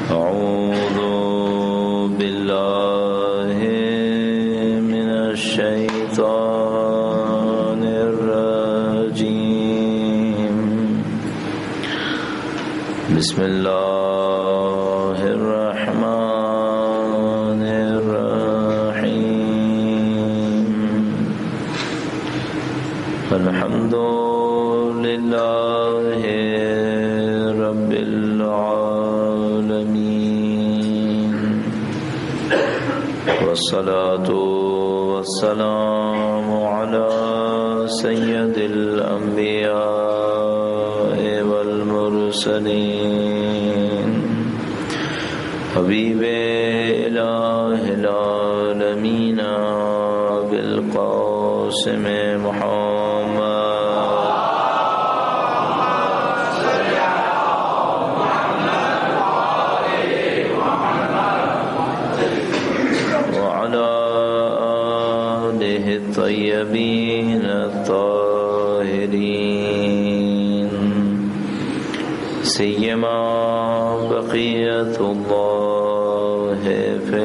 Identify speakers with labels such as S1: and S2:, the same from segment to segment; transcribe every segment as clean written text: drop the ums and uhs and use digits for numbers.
S1: أعوذ بالله من الشيطان الرجيم. بسم الله الرحمن الرحيم. الحمد لله رب العالمين، والصلاة والسلام على سيد الأنبياء والمرسلين، حبيب إله العالمين بالقاسم محمد الطيبين الطاهرين، سيما بقية الله في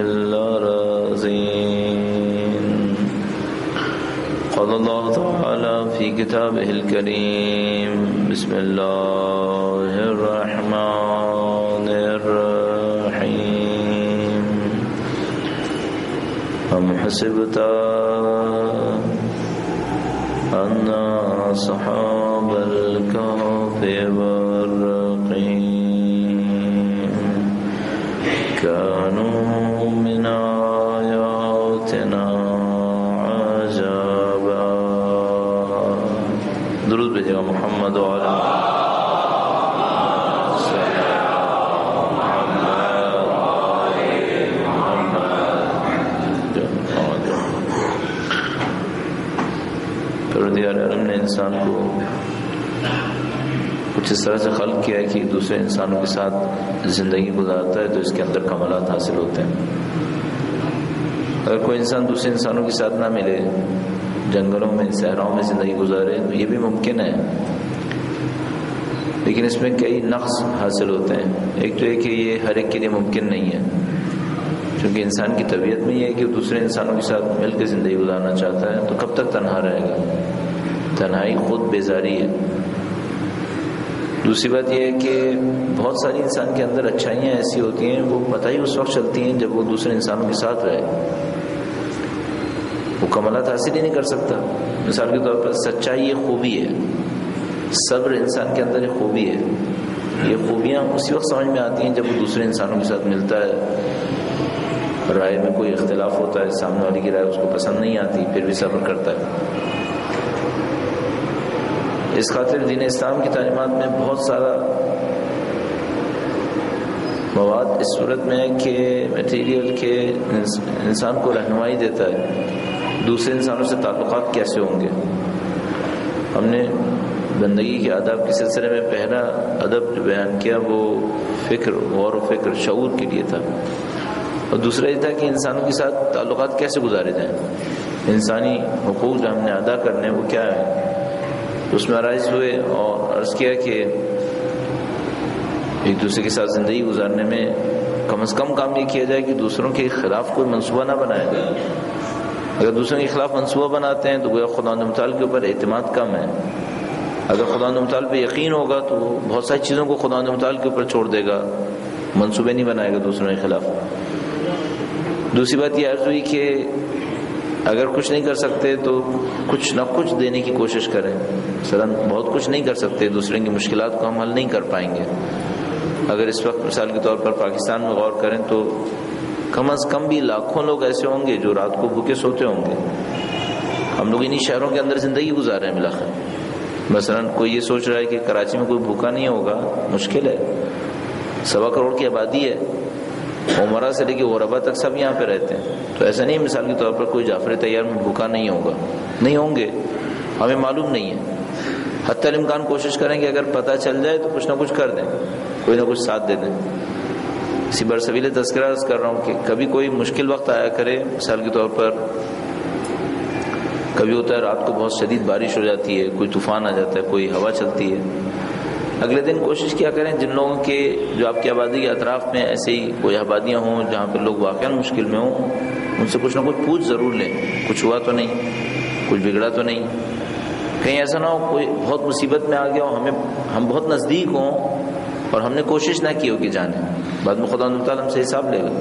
S1: الأراضين. قال الله تعالى في كتابه الكريم: بسم الله الرحمن الرحيم. أم حسبت أن أصحاب الكهف والرقيم كانوا من آياتنا عجبا. درود بھیجے گا محمد وعلی پروردگار نے انسان کو کچھ اس طرح سے خلق کیا ہے کہ دوسرے انسانوں کے ساتھ زندگی گزارتا ہے تو اس کے اندر کمالات حاصل ہوتے ہیں. اگر کوئی انسان دوسرے انسانوں کے ساتھ نہ ملے، جنگلوں میں صحراؤں میں زندگی گزارے تو یہ بھی ممکن ہے، لیکن اس میں کئی نقص حاصل ہوتے ہیں. ایک تو یہ کہ یہ ہر ایک کے لیے ممکن نہیں ہے، کیونکہ انسان کی طبیعت میں یہ ہے کہ وہ دوسرے انسانوں کے ساتھ مل کے زندگی گزارنا چاہتا ہے، تو کب تک تنہا رہے گا؟ تنہائی خود بیزاری ہے. دوسری بات یہ ہے کہ بہت ساری انسان کے اندر اچھائیاں ایسی ہوتی ہیں، وہ پتہ ہی اس وقت چلتی ہیں جب وہ دوسرے انسانوں کے ساتھ رہے. وہ کمالات حاصل ہی نہیں کر سکتا. مثال کے طور پر سچائی یہ خوبی ہے، صبر انسان کے اندر ایک خوبی ہے. یہ خوبیاں اسی وقت سمجھ میں آتی ہیں جب وہ دوسرے انسانوں کے ساتھ ملتا ہے، رائے میں کوئی اختلاف ہوتا ہے، سامنے والی کی رائے اس کو پسند نہیں آتی، پھر بھی صبر کرتا ہے. اس خاطر دین اسلام کی تعلیمات میں بہت سارا مواد اس صورت میں ہے کہ میٹیریل کے انسان کو رہنمائی دیتا ہے دوسرے انسانوں سے تعلقات کیسے ہوں گے. ہم نے بندگی کے آداب کے سلسلے میں پہلا ادب جو بیان کیا وہ فکر، غور و فکر، شعور کے لیے تھا، اور دوسرا یہ تھا کہ انسانوں کے ساتھ تعلقات کیسے گزارے جائیں. انسانی حقوق جو ہم نے ادا کرنے وہ کیا ہے، اس میں آرائز ہوئے اور عرض کیا کہ ایک دوسرے کے ساتھ زندگی گزارنے میں کم از کم کام یہ کیا جائے کہ دوسروں کے خلاف کوئی منصوبہ نہ بنایا جائے. اگر دوسروں کے خلاف منصوبہ بناتے ہیں تو گویا خدا متعال کے اوپر اعتماد کم ہے. اگر خدا متعال پہ یقین ہوگا تو بہت ساری چیزوں کو خدا متعال کے اوپر چھوڑ دے گا، منصوبے نہیں بنائے گا دوسروں کے خلاف. دوسری بات یہ عرض ہوئی کہ اگر کچھ نہیں کر سکتے تو کچھ نہ کچھ دینے کی کوشش کریں. مثلاً بہت کچھ نہیں کر سکتے، دوسرے کی مشکلات کو ہم حل نہیں کر پائیں گے. اگر اس وقت مثال کے طور پر پاکستان میں غور کریں تو کم از کم بھی لاکھوں لوگ ایسے ہوں گے جو رات کو بھوکے سوتے ہوں گے. ہم لوگ انہی شہروں کے اندر زندگی گزار رہے ہیں. بالآخر مثلاً کوئی یہ سوچ رہا ہے کہ کراچی میں کوئی بھوکا نہیں ہوگا، مشکل ہے. 1.25 کروڑ کی آبادی ہے، عمرہ سے لے کے غربا تک سب یہاں پہ رہتے ہیں. تو ایسا نہیں مثال کے طور پر کوئی جعفر طیار میں بھوکا نہیں ہوگا، نہیں ہوں گے، ہمیں معلوم نہیں ہے. حتی الامکان کوشش کریں کہ اگر پتہ چل جائے تو کچھ نہ کچھ کر دیں، کوئی نہ کچھ ساتھ دے دیں. اسی برسبیل تذکرہ عرض کر رہا ہوں کہ کبھی کوئی مشکل وقت آیا کرے، مثال کے طور پر کبھی ہوتا ہے رات کو بہت شدید بارش ہو جاتی ہے، کوئی طوفان آ جاتا ہے، کوئی ہوا چلتی ہے، اگلے دن کوشش کیا کریں جن لوگوں کے جو آپ کی آبادی کے اطراف میں ایسے ہی کوئی آبادیاں ہوں جہاں پہ لوگ واقعا مشکل میں ہوں، ان سے کچھ نہ کچھ پوچھ ضرور لیں، کچھ ہوا تو نہیں، کچھ بگڑا تو نہیں، کہیں ایسا نہ ہو کوئی بہت مصیبت میں آ گیا ہو، ہم بہت نزدیک ہوں اور ہم نے کوشش نہ کی ہو کہ جانے، بعد میں خدا تعالیٰ ہم سے حساب لے گا۔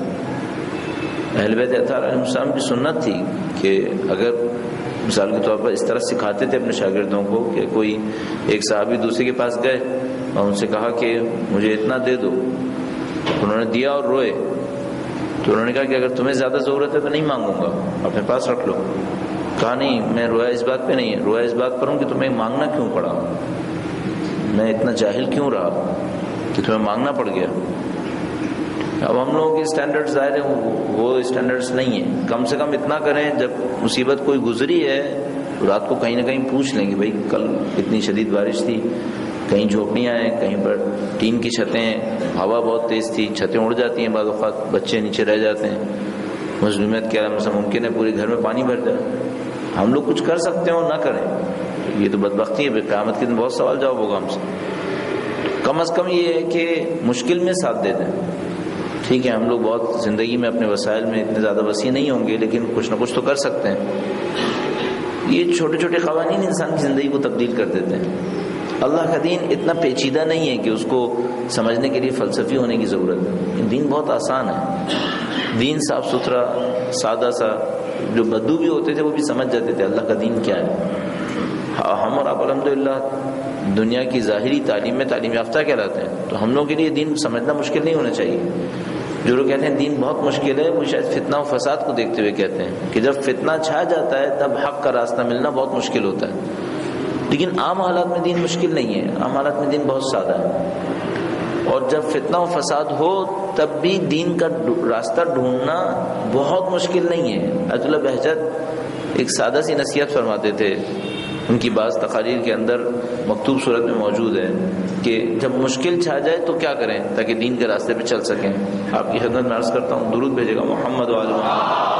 S1: اہل بیت اطہار علیہ السلام کی سنت تھی کہ اگر مثال کے طور پر اس طرح سکھاتے تھے اپنے شاگردوں کو کہ کوئی ایک صحابی دوسرے کے پاس گئے اور ان سے کہا کہ مجھے اتنا دے دو، انہوں نے دیا اور روئے، تو انہوں نے کہا کہ اگر تمہیں زیادہ ضرورت ہے تو نہیں مانگوں گا، اپنے پاس رکھ لو۔ کہا نہیں، میں رویا اس بات پہ نہیں ہے، رویا اس بات پر ہوں کہ تمہیں مانگنا کیوں پڑا، میں اتنا جاہل کیوں رہا کہ تمہیں مانگنا پڑ گیا۔ اب ہم لوگوں کے اسٹینڈرڈ ظاہر ہیں وہ اسٹینڈرڈس نہیں ہیں، کم سے کم اتنا کریں جب مصیبت کوئی گزری ہے رات کو کہیں نہ کہیں پوچھ لیں کہ بھائی کل اتنی شدید بارش تھی، کہیں جھوپڑیاں ہیں، کہیں پر ٹین کی چھتیں ہیں، ہوا بہت تیز تھی، چھتیں اڑ جاتی ہیں، بعض اوقات بچے نیچے رہ جاتے ہیں، مظلومیت کیا مثلا ممکن ہے پورے گھر میں پانی بھر جائے، ہم لوگ کچھ کر سکتے ہوں نہ کریں، یہ تو بدبختی ہے، قیامت کے دن بہت سوال جواب ہوگا ہم سے۔ کم از کم یہ ہے کہ مشکل میں ساتھ دے دیں۔ ٹھیک ہے ہم لوگ بہت زندگی میں اپنے وسائل میں اتنے زیادہ وسیع نہیں ہوں گے، لیکن کچھ نہ کچھ تو کر سکتے ہیں۔ یہ چھوٹے چھوٹے قوانین انسان کی زندگی کو تبدیل کر دیتے ہیں۔ اللہ کا دین اتنا پیچیدہ نہیں ہے کہ اس کو سمجھنے کے لیے فلسفی ہونے کی ضرورت ہے، دین بہت آسان ہے، دین صاف ستھرا سادہ سا، جو بدو بھی ہوتے تھے وہ بھی سمجھ جاتے تھے اللہ کا دین کیا ہے۔ ہم اور آپ الحمدللہ دنیا کی ظاہری تعلیم میں تعلیم یافتہ کہلاتے ہیں، تو ہم لوگوں کے لیے دین سمجھنا مشکل نہیں ہونا چاہیے۔ جو لوگ کہتے ہیں دین بہت مشکل ہے وہ شاید فتنہ و فساد کو دیکھتے ہوئے کہتے ہیں کہ جب فتنہ چھا جاتا ہے تب حق کا راستہ ملنا بہت مشکل ہوتا ہے، لیکن عام حالات میں دین مشکل نہیں ہے، عام حالات میں دین بہت سادہ ہے، اور جب فتنہ و فساد ہو تب بھی دین کا راستہ ڈھونڈنا بہت مشکل نہیں ہے۔ ایت اللہ بہجت ایک سادہ سی نصیحت فرماتے تھے، ان کی بعض تقاریر کے اندر مکتوب صورت میں موجود ہے کہ جب مشکل چھا جائے تو کیا کریں تاکہ دین کے راستے پہ چل سکیں۔ آپ کی خدمت میں عرض کرتا ہوں، درود بھیجے گا محمد وعلی محمد۔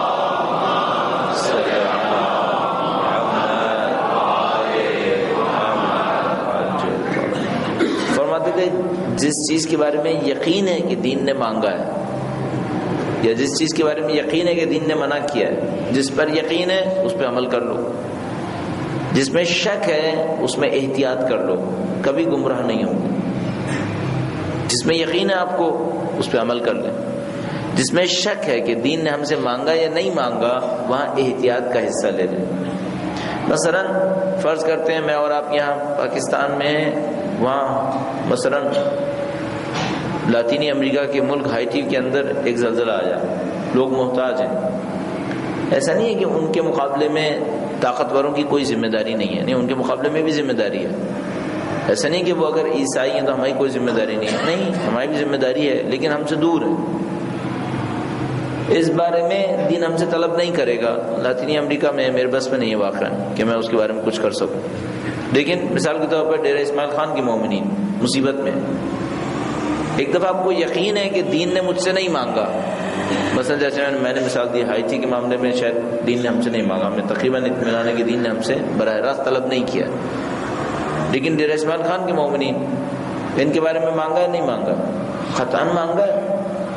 S1: فرماتے تھے جس چیز کے بارے میں یقین ہے کہ دین نے مانگا ہے، یا جس چیز کے بارے میں یقین ہے کہ دین نے منع کیا ہے، جس پر یقین ہے اس پہ عمل کر لو، جس میں شک ہے اس میں احتیاط کر لو، کبھی گمراہ نہیں ہوں گے۔ جس میں یقین ہے آپ کو اس پہ عمل کر لیں، جس میں شک ہے کہ دین نے ہم سے مانگا یا نہیں مانگا وہاں احتیاط کا حصہ لے لیں۔ مثلا فرض کرتے ہیں میں اور آپ یہاں پاکستان میں ہیں، وہاں مثلا لاطینی امریکہ کے ملک ہائٹی کے اندر ایک زلزلہ آیا، لوگ محتاج ہیں، ایسا نہیں ہے کہ ان کے مقابلے میں طاقتوروں کی کوئی ذمہ داری نہیں ہے، نہیں ان کے مقابلے میں بھی ذمہ داری ہے، ایسا نہیں کہ وہ اگر عیسائی ہیں تو ہماری کوئی ذمہ داری نہیں ہے، نہیں ہماری بھی ذمہ داری ہے، لیکن ہم سے دور ہے، اس بارے میں دین ہم سے طلب نہیں کرے گا۔ لاطینی امریکہ میں میرے بس میں نہیں ہے واقعا کہ میں اس کے بارے میں کچھ کر سکوں، لیکن مثال کے طور پر ڈیرہ اسماعیل خان کی مومنین مصیبت میں، ایک دفعہ آپ کو یقین ہے کہ دین نے مجھ سے نہیں مانگا، مثلا جیسے میں نے مثال دی ہائٹی کے معاملے میں شاید دین نے ہم سے نہیں مانگا، ہم نے تقریباً اطمینان ہے کہ دین نے ہم سے براہ راست طلب نہیں کیا، لیکن ڈیرہ اسماعیل خان کے مومنین ان کے بارے میں مانگا ہے نہیں مانگا، خطان مانگا ہے،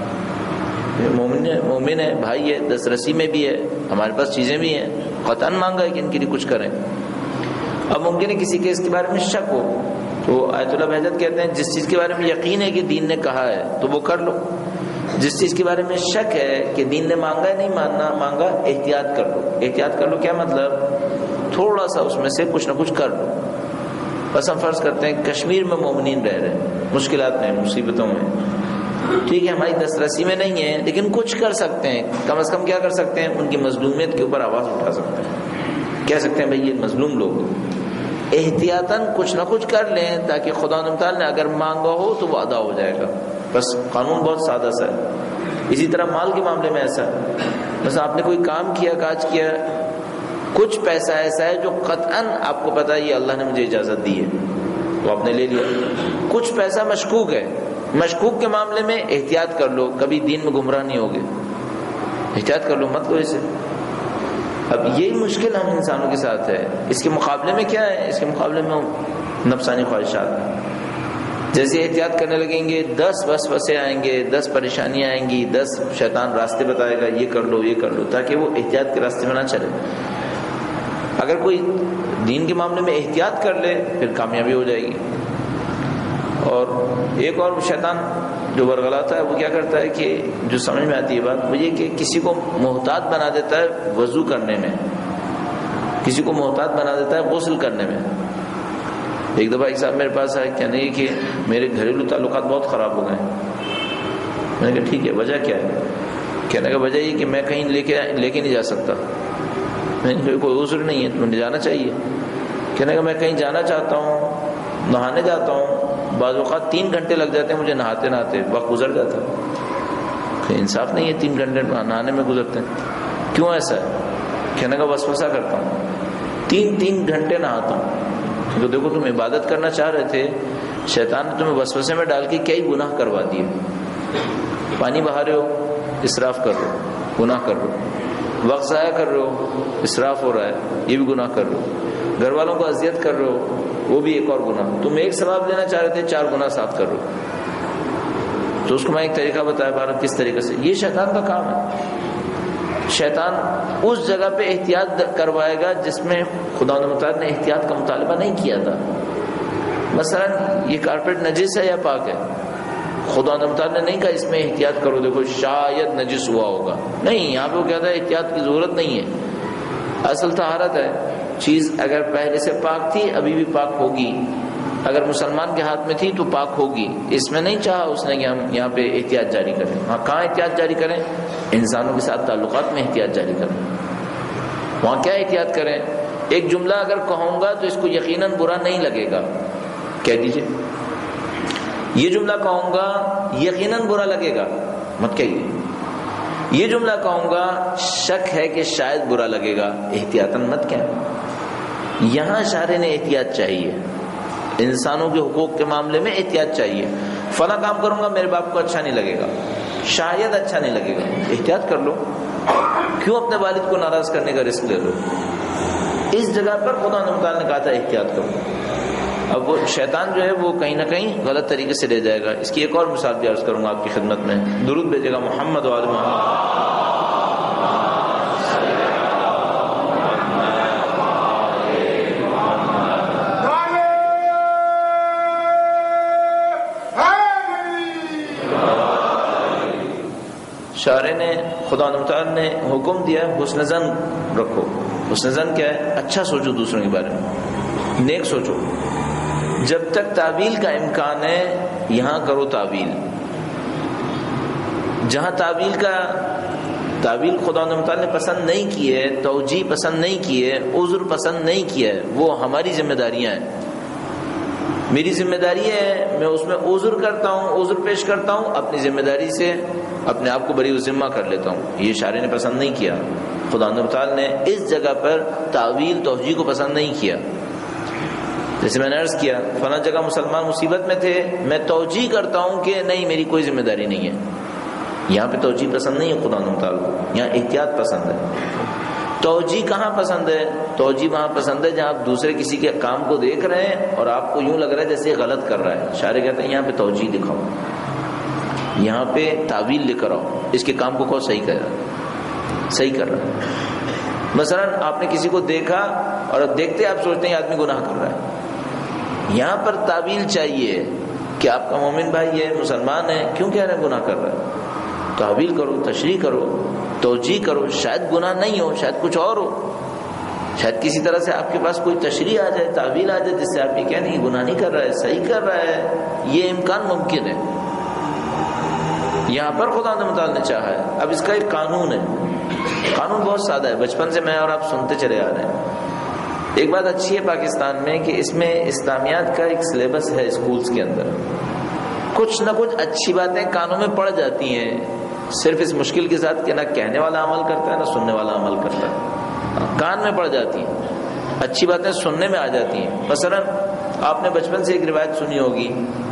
S1: مومن ہے، بھائی ہے، دسترسی میں بھی ہے، ہمارے پاس چیزیں بھی ہیں، خطان مانگا ہے کہ ان کے لیے کچھ کریں۔ اب ممکن ہے کسی کے اس کے بارے میں شک ہو تو آیت اللہ بہجت کہتے ہیں جس چیز کے بارے میں یقین ہے کہ دین نے کہا ہے تو وہ کر لو، جس چیز کے بارے میں شک ہے کہ دین نے مانگا ہے نہیں مانگا احتیاط کر لو۔ احتیاط کر لو کیا مطلب؟ تھوڑا سا اس میں سے کچھ نہ کچھ کر لو۔ بس ہم فرض کرتے ہیں کشمیر میں مومنین رہ رہے ہیں، مشکلات میں، مصیبتوں میں، ٹھیک ہے ہماری دسترسی میں نہیں ہے لیکن کچھ کر سکتے ہیں، کم از کم کیا کر سکتے ہیں؟ ان کی مظلومیت کے اوپر آواز اٹھا سکتے ہیں، کہہ سکتے ہیں بھائی یہ مظلوم لوگ، احتیاطاً کچھ نہ کچھ کر لیں تاکہ خدا تعالیٰ نے اگر مانگا ہو تو وہ ادا ہو جائے گا۔ بس قانون بہت سادہ سا ہے۔ اسی طرح مال کے معاملے میں ایسا ہے، بس آپ نے کوئی کام کیا، کاج کیا، کچھ پیسہ ایسا ہے جو قطعاً آپ کو پتا ہے یہ اللہ نے مجھے اجازت دی ہے تو آپ نے لے لیا، کچھ پیسہ مشکوک ہے، مشکوک کے معاملے میں احتیاط کر لو، کبھی دین میں گمراہ نہیں ہوگے، احتیاط کر لو، مت لو اسے۔ اب یہی مشکل ہم انسانوں کے ساتھ ہے، اس کے مقابلے میں کیا ہے؟ اس کے مقابلے میں نفسانی خواہشات، جیسے احتیاط کرنے لگیں گے 10 وسوسے آئیں گے، 10 پریشانیاں آئیں گی، 10 شیطان راستے بتائے گا، یہ کر لو یہ کر لو، تاکہ وہ احتیاط کے راستے میں نہ چلے۔ اگر کوئی دین کے معاملے میں احتیاط کر لے پھر کامیابی ہو جائے گی۔ اور ایک اور شیطان جو ورغلاتا ہے وہ کیا کرتا ہے کہ جو سمجھ میں آتی ہے بات وہ یہ کہ کسی کو محتاط بنا دیتا ہے وضو کرنے میں، کسی کو محتاط بنا دیتا ہے غسل کرنے میں۔ ایک دفعہ ایک صاحب میرے پاس آئے، کہنے لگے کہ میرے گھریلو تعلقات بہت خراب ہو گئے ہیں۔ میں نے کہا ٹھیک ہے، وجہ کیا ہے؟ کہنے کا وجہ یہ کہ میں کہیں لے کے نہیں جا سکتا۔ میں نے کہا کوئی عذر نہیں ہے، تمہیں جانا چاہیے۔ کہنے کا میں کہیں جانا چاہتا ہوں، نہانے جاتا ہوں، بعض اوقات 3 گھنٹے لگ جاتے ہیں مجھے نہاتے نہاتے، وقت گزر جاتا ہے۔ انصاف نہیں ہے 3 گھنٹے نہانے میں گزرتے ہیں، کیوں ایسا ہے؟ کہنے کا وسوسہ کرتا ہوں، 3 گھنٹے نہاتا ہوں۔ تو دیکھو تم عبادت کرنا چاہ رہے تھے، شیطان نے تمہیں وسوسے میں ڈال کے کئی گناہ کروا دیے۔ پانی بہا رہے ہو، اسراف کر رہے ہو، گناہ کر رہے ہو، وقت ضائع کر رہے ہو، اسراف ہو رہا ہے، یہ بھی گناہ کر رہے ہو، گھر والوں کو اذیت کر رہے ہو، وہ بھی ایک اور گناہ۔ تم ایک ثواب لینا چاہ رہے تھے، 4 گناہ ساتھ کر رہے ہو۔ تو اس کو میں ایک طریقہ بتایا بارہ کس طریقے سے، یہ شیطان کا کام ہے۔ شیطان اس جگہ پہ احتیاط کروائے گا جس میں خدا متعال نے احتیاط کا مطالبہ نہیں کیا تھا۔ مثلا یہ کارپیٹ نجس ہے یا پاک ہے، خدا متعال نے نہیں کہا اس میں احتیاط کرو، دیکھو شاید نجس ہوا ہوگا، نہیں، یہاں پہ وہ کہتا ہے احتیاط کی ضرورت نہیں ہے، اصل طہارت ہے۔ چیز اگر پہلے سے پاک تھی ابھی بھی پاک ہوگی، اگر مسلمان کے ہاتھ میں تھی تو پاک ہوگی۔ اس میں نہیں چاہا اس نے کہ ہم یہاں پہ احتیاط جاری کریں۔ ہاں کہاں احتیاط جاری کریں؟ انسانوں کے ساتھ تعلقات میں احتیاط جاری کریں۔ وہاں کیا احتیاط کریں؟ ایک جملہ اگر کہوں گا تو اس کو یقیناً برا نہیں لگے گا، کہہ دیجئے۔ یہ جملہ کہوں گا یقیناً برا لگے گا، مت کہیے۔ یہ جملہ کہوں گا شک ہے کہ شاید برا لگے گا، احتیاطاً مت کہیں۔ یہاں شارع نے احتیاط چاہیے، انسانوں کے حقوق کے معاملے میں احتیاط چاہیے۔ فلاں کام کروں گا میرے باپ کو اچھا نہیں لگے گا، شاید اچھا نہیں لگے گا، احتیاط کر لو، کیوں اپنے والد کو ناراض کرنے کا رسک لے لو؟ اس جگہ پر خدا نے کہا تھا احتیاط کرو۔ اب وہ شیطان جو ہے وہ کہیں نہ کہیں غلط طریقے سے لے جائے گا۔ اس کی ایک اور مثال بھی عرض کروں گا آپ کی خدمت میں، درود بھیجے گا محمد و آل محمد۔ شارع نے خدا متعال نے حکم دیا ہے حسن ظن رکھو۔ حسن ظن کیا ہے؟ اچھا سوچو دوسروں کے بارے میں، نیک سوچو۔ جب تک تعویل کا امکان ہے یہاں کرو تعویل۔ جہاں تعویل خدا متعال نے پسند نہیں کی ہے، توجیہ پسند نہیں کی ہے، عذر پسند نہیں کیا ہے، وہ ہماری ذمہ داریاں ہیں۔ میری ذمہ داری ہے میں اس میں عذر کرتا ہوں، عذر پیش کرتا ہوں، اپنی ذمہ داری سے اپنے آپ کو بری ذمہ کر لیتا ہوں۔ یہ شارع نے پسند نہیں کیا، خدا تعالی نے اس جگہ پر تعویل توجیہ کو پسند نہیں کیا۔ جیسے میں نے عرض کیا فلاں جگہ مسلمان مصیبت میں تھے، میں توجیہ کرتا ہوں کہ نہیں میری کوئی ذمہ داری نہیں ہے، یہاں پہ توجیہ پسند نہیں ہے خدا تعالی کو، یہاں احتیاط پسند ہے۔ توجیہ کہاں پسند ہے؟ توجیہ وہاں پسند ہے جہاں آپ دوسرے کسی کے کام کو دیکھ رہے ہیں اور آپ کو یوں لگ رہا ہے جیسے غلط کر رہا ہے، شارع کہتے ہیں یہاں پہ توجیہ دکھاؤ، یہاں پہ تعویل لے کر آؤ، اس کے کام کو کہو صحیح کر رہا ہے۔ مثلا آپ نے کسی کو دیکھا اور اب دیکھتے آپ سوچتے ہیں آدمی گناہ کر رہا ہے، یہاں پر تعویل چاہیے کہ آپ کا مومن بھائی ہے، مسلمان ہے، کیوں کہہ رہے ہیں گناہ کر رہا ہے؟ تعویل کرو، تشریح کرو، توجیہ کرو، شاید گناہ نہیں ہو، شاید کچھ اور ہو، شاید کسی طرح سے آپ کے پاس کوئی تشریح آ جائے، تعویل آ جائے جس سے آپ یہ کہیں نہیں گناہ نہیں کر رہا ہے، صحیح کر رہا ہے، یہ امکان ممکن ہے۔ یہاں پر خدا متعال نے چاہا ہے۔ اب اس کا ایک قانون ہے، قانون بہت سادہ ہے، بچپن سے میں اور آپ سنتے چلے آ رہے ہیں۔ ایک بات اچھی ہے پاکستان میں کہ اس میں اسلامیات کا ایک سلیبس ہے اسکولز کے اندر، کچھ نہ کچھ اچھی باتیں کانوں میں پڑ جاتی ہیں، صرف اس مشکل کے ساتھ کہ نہ کہنے والا عمل کرتا ہے نہ سننے والا عمل کرتا ہے، کان میں پڑ جاتی ہیں، اچھی باتیں سننے میں آ جاتی ہیں۔ مثلا آپ نے بچپن سے ایک روایت سنی ہوگی،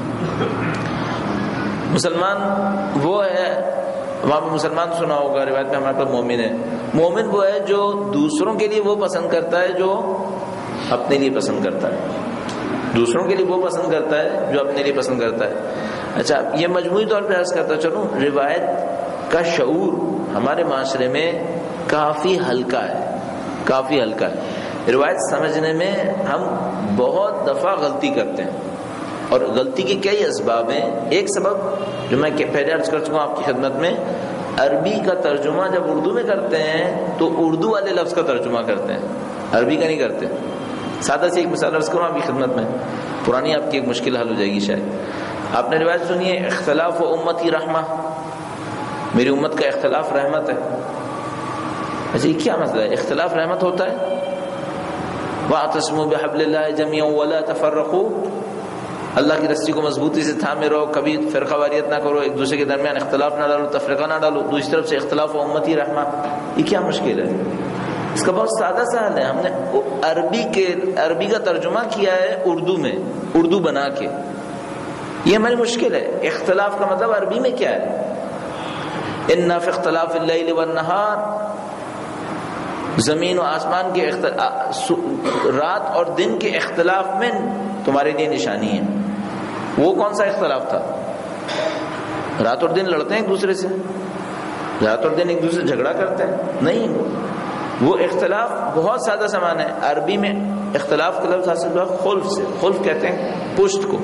S1: مسلمان وہ ہے، وہاں پہ مسلمان سنا ہوگا روایت میں ہمارے پاس مومن ہے، مومن وہ ہے جو دوسروں کے لیے وہ پسند کرتا ہے جو اپنے لیے پسند کرتا ہے۔ دوسروں کے لیے وہ پسند کرتا ہے جو اپنے لیے پسند کرتا ہے۔ اچھا، یہ مجموعی طور پہ عرض کرتا چلوں، روایت کا شعور ہمارے معاشرے میں کافی ہلکا ہے، کافی ہلکا ہے۔ روایت سمجھنے میں ہم بہت دفعہ غلطی کرتے ہیں، اور غلطی کے کئی اسباب ہیں۔ ایک سبب جو میں پہلے عرض کر چکا ہوں آپ کی خدمت میں، عربی کا ترجمہ جب اردو میں کرتے ہیں تو اردو والے لفظ کا ترجمہ کرتے ہیں، عربی کا نہیں کرتے۔ سادہ سی ایک مثال عرض کروں آپ کی خدمت میں، پرانی آپ کی ایک مشکل حل ہو جائے گی شاید۔ آپ نے روایت سنی ہے، اختلاف و امتی رحمہ، میری امت کا اختلاف رحمت ہے۔ اچھا، یہ کیا مسئلہ ہے؟ اختلاف رحمت ہوتا ہے؟ وَاعْتَصِمُوا بِحَبْلِ اللَّهِ جَمِيعًا وَلَا تَفَرَّقُوا، اللہ کی رسی کو مضبوطی سے تھامے رہو، کبھی فرقہ واریت نہ کرو، ایک دوسرے کے درمیان اختلاف نہ ڈالو، تفرقہ نہ ڈالو۔ دوسری طرف سے اختلاف و امتی رحمہ، یہ کیا مشکل ہے؟ اس کا بہت سادہ سا حل ہے۔ ہم نے عربی کا ترجمہ کیا ہے اردو میں، اردو بنا کے، یہ ہماری مشکل ہے۔ اختلاف کا مطلب عربی میں کیا ہے؟ اِنَّ فِي اخْتِلَافِ اللَّيْلِ وَالنَّهَارِ، زمین و آسمان کے رات اور دن کے اختلاف میں تمہارے لیے نشانی ہے۔ وہ کون سا اختلاف تھا؟ رات اور دن لڑتے ہیں ایک دوسرے سے، رات اور دن ایک دوسرے سے جھگڑا کرتے ہیں؟ نہیں، وہ اختلاف بہت سادہ سامان ہے۔ عربی میں اختلاف کا لفظ حاصل ہوا خلف سے، خلف کہتے ہیں پشت کو،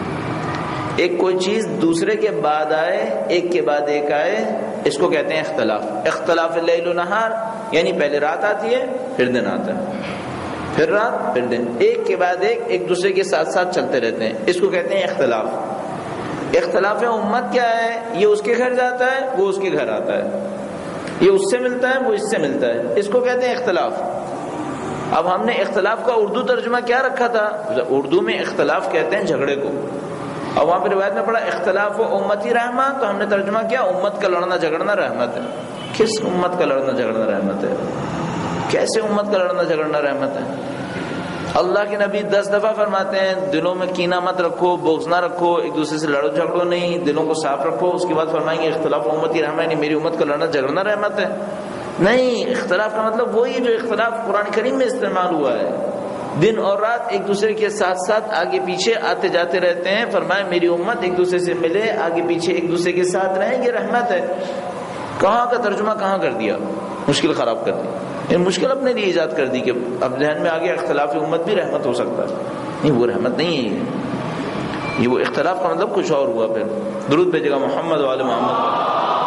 S1: ایک کوئی چیز دوسرے کے بعد آئے، ایک کے بعد ایک آئے، اس کو کہتے ہیں اختلاف۔ اختلاف اللیل و نہار، یعنی پہلے رات آتی ہے پھر دن آتا ہے، پھر رات پھر دن، ایک کے بعد ایک دوسرے کے ساتھ ساتھ چلتے رہتے ہیں، اس کو کہتے ہیں اختلاف۔ اختلاف امت کیا ہے؟ یہ اس کے گھر جاتا ہے، وہ اس کے گھر آتا ہے، یہ اس سے ملتا ہے، وہ اس سے ملتا ہے، اس کو کہتے ہیں اختلاف۔ اب ہم نے اختلاف کا اردو ترجمہ کیا رکھا تھا؟ اردو میں اختلاف کہتے ہیں جھگڑے کو، اور وہاں پہ روایت میں پڑھا اختلاف و امتی رحمہ، تو ہم نے ترجمہ کیا امت کا لڑنا جھگڑنا رحمت ہے۔ کس امت کا لڑنا جھگڑنا رحمت ہے؟ کیسے امت کا لڑنا جھگڑنا رحمت ہے؟ اللہ کے نبی 10 دفعہ فرماتے ہیں دلوں میں کینہ مت رکھو، بغض نہ رکھو، ایک دوسرے سے لڑو جھگڑو نہیں، دلوں کو صاف رکھو۔ اس کے بعد فرمائیں گے اختلاف امتی رحمہ، یعنی میری امت کا لڑنا جھگڑنا رحمت ہے؟ نہیں، اختلاف کا مطلب وہی جو اختلاف قرآن کریم میں استعمال ہوا ہے، دن اور رات ایک دوسرے کے ساتھ ساتھ آگے پیچھے آتے جاتے رہتے ہیں۔ فرمایا میری امت ایک دوسرے سے ملے، آگے پیچھے ایک دوسرے کے ساتھ رہیں، یہ رحمت ہے۔ کہاں کا ترجمہ کہاں کر دیا؟ مشکل خراب کر دی، یہ مشکل اپنے لیے ایجاد کر دی کہ اب ذہن میں آگے اختلاف امت بھی رحمت ہو سکتا ہے۔ نہیں، وہ رحمت نہیں ہے، یہ وہ اختلاف کا مطلب کچھ اور ہوا۔ پھر درود بھیجے گا محمد وعلی محمد۔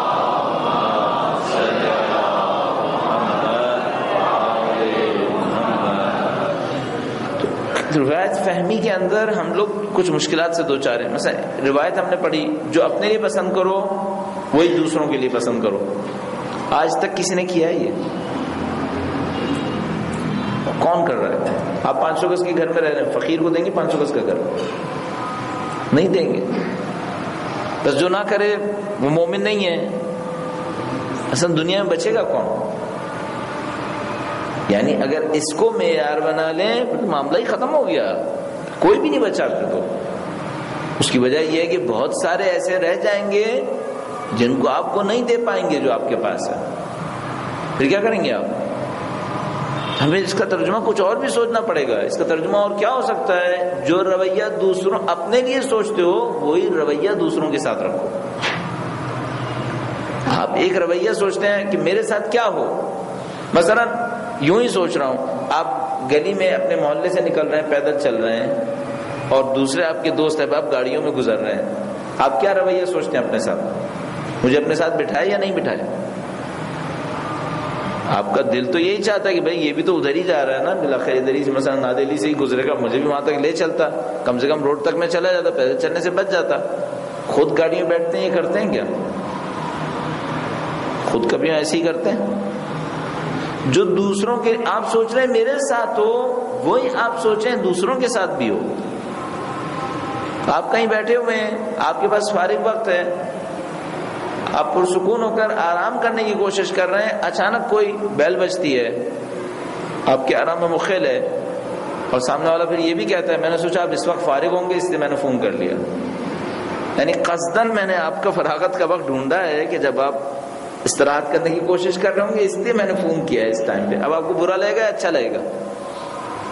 S1: روایت فہمی کے اندر ہم لوگ کچھ مشکلات سے دوچار ہیں۔ مثلا روایت ہم نے پڑھی، جو اپنے لیے پسند کرو وہی دوسروں کے لیے پسند کرو۔ آج تک کسی نے کیا ہے یہ؟ کون کر رہا ہے؟ آپ 500 گز کے گھر میں رہ رہے ہیں، فقیر کو دیں گے 500 گز کا گھر؟ نہیں دیں گے۔ بس جو نہ کرے وہ مومن نہیں ہے۔ اصل دنیا میں بچے گا کون؟ یعنی اگر اس کو معیار بنا لیں تو معاملہ ہی ختم ہو گیا، کوئی بھی نہیں بچا پھر تو۔ اس کی وجہ یہ ہے کہ بہت سارے ایسے رہ جائیں گے جن کو آپ کو نہیں دے پائیں گے جو آپ کے پاس ہے، پھر کیا کریں گے آپ؟ ہمیں اس کا ترجمہ کچھ اور بھی سوچنا پڑے گا۔ اس کا ترجمہ اور کیا ہو سکتا ہے؟ جو رویہ دوسروں اپنے لیے سوچتے ہو وہی رویہ دوسروں کے ساتھ رکھو۔ آپ ایک رویہ سوچتے ہیں کہ میرے ساتھ کیا ہو، مثلا یوں ہی سوچ رہا ہوں، آپ گلی میں اپنے محلے سے نکل رہے ہیں، پیدل چل رہے ہیں، اور دوسرے آپ کے دوست احباب گاڑیوں میں گزر رہے ہیں، آپ کیا رویہ سوچتے ہیں اپنے ساتھ؟ مجھے اپنے ساتھ بٹھائے یا نہیں بٹھائے؟ آپ کا دل تو یہی چاہتا ہے کہ بھائی یہ بھی تو ادھر ہی جا رہا ہے نا، بلاخر ادھر ہی سے مثلا نادیلی سے ہی گزرے گا، مجھے بھی وہاں تک لے چلتا، کم سے کم روڈ تک میں چلا جاتا، پیدل چلنے سے بچ جاتا۔ خود گاڑی میں بیٹھتے ہیں، یہ کرتے ہیں کیا؟ خود کبھی ایسے ہی کرتے ہیں؟ جو دوسروں کے آپ سوچ رہے ہیں میرے ساتھ ہو، وہی آپ سوچیں دوسروں کے ساتھ بھی ہو۔ آپ کہیں بیٹھے ہوئے ہیں، آپ کے پاس فارغ وقت ہے، آپ پرسکون ہو کر آرام کرنے کی کوشش کر رہے ہیں، اچانک کوئی بیل بجتی ہے، آپ کے آرام میں مخل ہے، اور سامنے والا پھر یہ بھی کہتا ہے میں نے سوچا آپ اس وقت فارغ ہوں گے اس لیے میں نے فون کر لیا۔ یعنی قصداً میں نے آپ کا فراغت کا وقت ڈھونڈا ہے کہ جب آپ استراحت کرنے کی کوشش کر رہے ہوں گے، اس لیے میں نے فون کیا ہے اس ٹائم پہ۔ اب آپ کو برا لگے گا اچھا لگے گا؟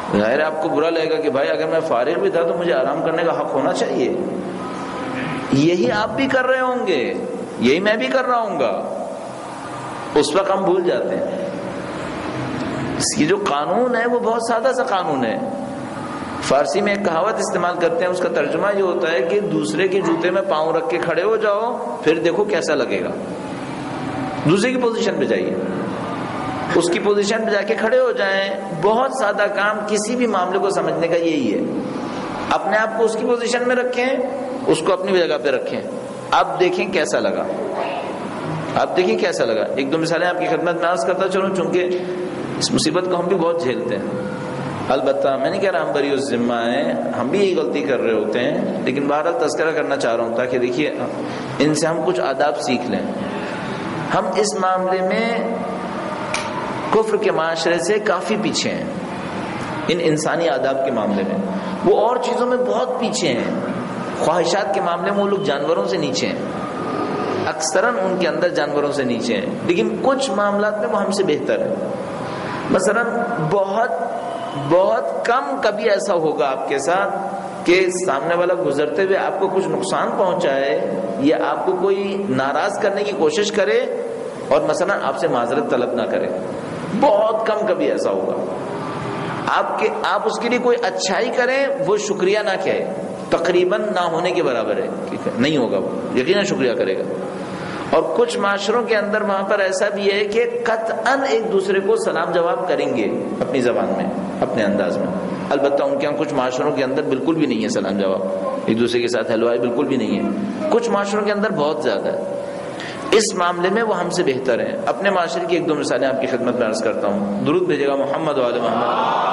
S1: ظاہر ہے آپ کو برا لگے گا کہ بھائی اگر میں فارغ بھی تھا تو مجھے آرام کرنے کا حق ہونا چاہیے. یہی آپ بھی کر رہے ہوں گے, یہی میں بھی کر رہا ہوں گا. اس وقت ہم بھول جاتے ہیں. اس کی جو قانون ہے وہ بہت سادہ سا قانون ہے. فارسی میں ایک کہاوت استعمال کرتے ہیں, اس کا ترجمہ یہ ہوتا ہے کہ دوسرے کے جوتے میں پاؤں رکھ کے کھڑے ہو جاؤ, پھر دیکھو کیسا لگے گا. دوسرے کی پوزیشن پہ جائیے, اس کی پوزیشن پہ جا کے کھڑے ہو جائیں. بہت سادہ کام کسی بھی معاملے کو سمجھنے کا یہی ہے. اپنے آپ کو اس کی پوزیشن میں رکھیں, اس کو اپنی جگہ پہ رکھیں. اب دیکھیں کیسا لگا, آپ دیکھیں کیسا لگا. ایک دو مثالیں آپ کی خدمت میں عرض کرتا چلوں, چونکہ اس مصیبت کو ہم بھی بہت جھیلتے ہیں. البتہ میں نہیں کہہ رہا ہم بری الذمہ ہیں, ہم بھی یہی غلطی کر رہے ہوتے ہیں, لیکن بہرحال تذکرہ کرنا چاہ رہا ہوں تاکہ دیکھیے ان سے ہم کچھ آداب سیکھ لیں. ہم اس معاملے میں کفر کے معاشرے سے کافی پیچھے ہیں. ان انسانی آداب کے معاملے میں وہ اور چیزوں میں بہت پیچھے ہیں. خواہشات کے معاملے میں وہ لوگ جانوروں سے نیچے ہیں, اکثراً ان کے اندر جانوروں سے نیچے ہیں, لیکن کچھ معاملات میں وہ ہم سے بہتر ہے. مثلاً بہت کم کبھی ایسا ہوگا آپ کے ساتھ کہ سامنے والا گزرتے ہوئے آپ کو کچھ نقصان پہنچائے یا آپ کو کوئی ناراض کرنے کی کوشش کرے اور مثلاً آپ سے معذرت طلب نہ کرے. بہت کم کبھی ایسا ہوگا. آپ اس کے لیے کوئی اچھائی کریں, وہ شکریہ نہ کہے, تقریباً نہ ہونے کے برابر ہے. نہیں ہوگا, وہ یقیناً شکریہ کرے گا. اور کچھ معاشروں کے اندر وہاں پر ایسا بھی ہے کہ قطعاً ایک دوسرے کو سلام جواب کریں گے اپنی زبان میں, اپنے انداز میں. البتہ ان کے کچھ معاشروں کے اندر بالکل بھی نہیں ہے سلام جواب, ایک دوسرے کے ساتھ ہیلو ہائی بالکل بھی نہیں ہے. کچھ معاشروں کے اندر بہت زیادہ ہے. اس معاملے میں وہ ہم سے بہتر ہیں. اپنے معاشرے کی ایک دو مثالیں آپ کی خدمت میں عرض کرتا ہوں. درود بھیجے گا محمد وعلی محمد.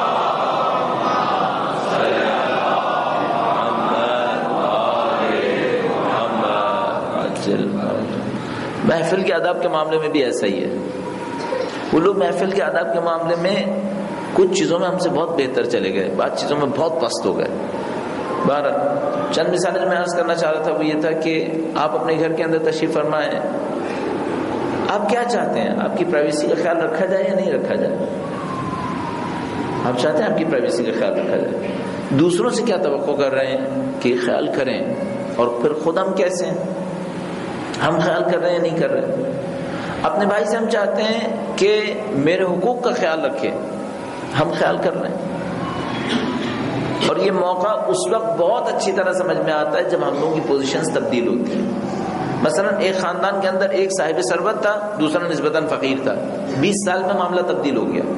S1: محفل کے آداب کے معاملے میں بھی ایسا ہی ہے. وہ لوگ محفل کے آداب کے معاملے میں کچھ چیزوں میں ہم سے بہت بہتر چلے گئے, بعض چیزوں میں بہت پست ہو گئے. بہرحال چند مثالیں جو میں عرض کرنا چاہ رہا تھا وہ یہ تھا کہ آپ اپنے گھر کے اندر تشریف فرمائیں, آپ کیا چاہتے ہیں, آپ کی پرائیویسی کا خیال رکھا جائے یا نہیں رکھا جائے؟ آپ چاہتے ہیں آپ کی پرائیویسی کا خیال رکھا جائے. دوسروں سے کیا توقع کر رہے ہیں کہ خیال کریں, اور پھر خود ہم کیسے ہیں, ہم خیال کر رہے ہیں یا نہیں کر رہے؟ اپنے بھائی سے ہم چاہتے ہیں کہ میرے حقوق کا خیال رکھے, ہم خیال کر رہے ہیں. اور یہ موقع اس وقت بہت اچھی طرح سمجھ میں آتا ہے جب ہم لوگوں کی پوزیشنز تبدیل ہوتی ہیں. مثلا ایک خاندان کے اندر ایک صاحب ثروت تھا, دوسرا نسبتاً فقیر تھا. 20 سال میں معاملہ تبدیل ہو گیا.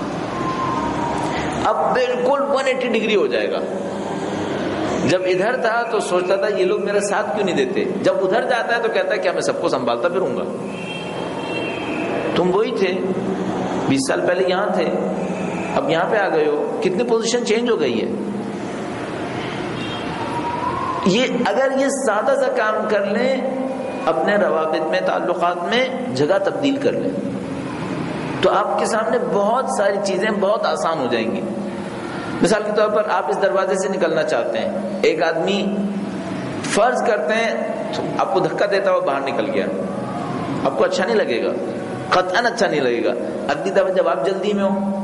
S1: اب بالکل 180 ڈگری ہو جائے گا. جب ادھر تھا تو سوچتا تھا یہ لوگ میرا ساتھ کیوں نہیں دیتے, جب ادھر جاتا ہے تو کہتا ہے کیا میں سب کو سنبھالتا پھروں گا. تم وہی تھے 20 سال پہلے یہاں تھے, اب یہاں پہ آ گئے ہو, کتنی پوزیشن چینج ہو گئی ہے. اگر یہ سادہ سا کام کر لیں, اپنے روابط میں, تعلقات میں جگہ تبدیل کر لیں, تو آپ کے سامنے بہت ساری چیزیں بہت آسان ہو جائیں گی. مثال کے طور پر آپ اس دروازے سے نکلنا چاہتے ہیں, ایک آدمی فرض کرتے ہیں آپ کو دھکا دیتا ہوا باہر نکل گیا, آپ کو اچھا نہیں لگے گا, قطعاً اچھا نہیں لگے گا. اگلی دفعہ جب آپ جلدی میں ہو,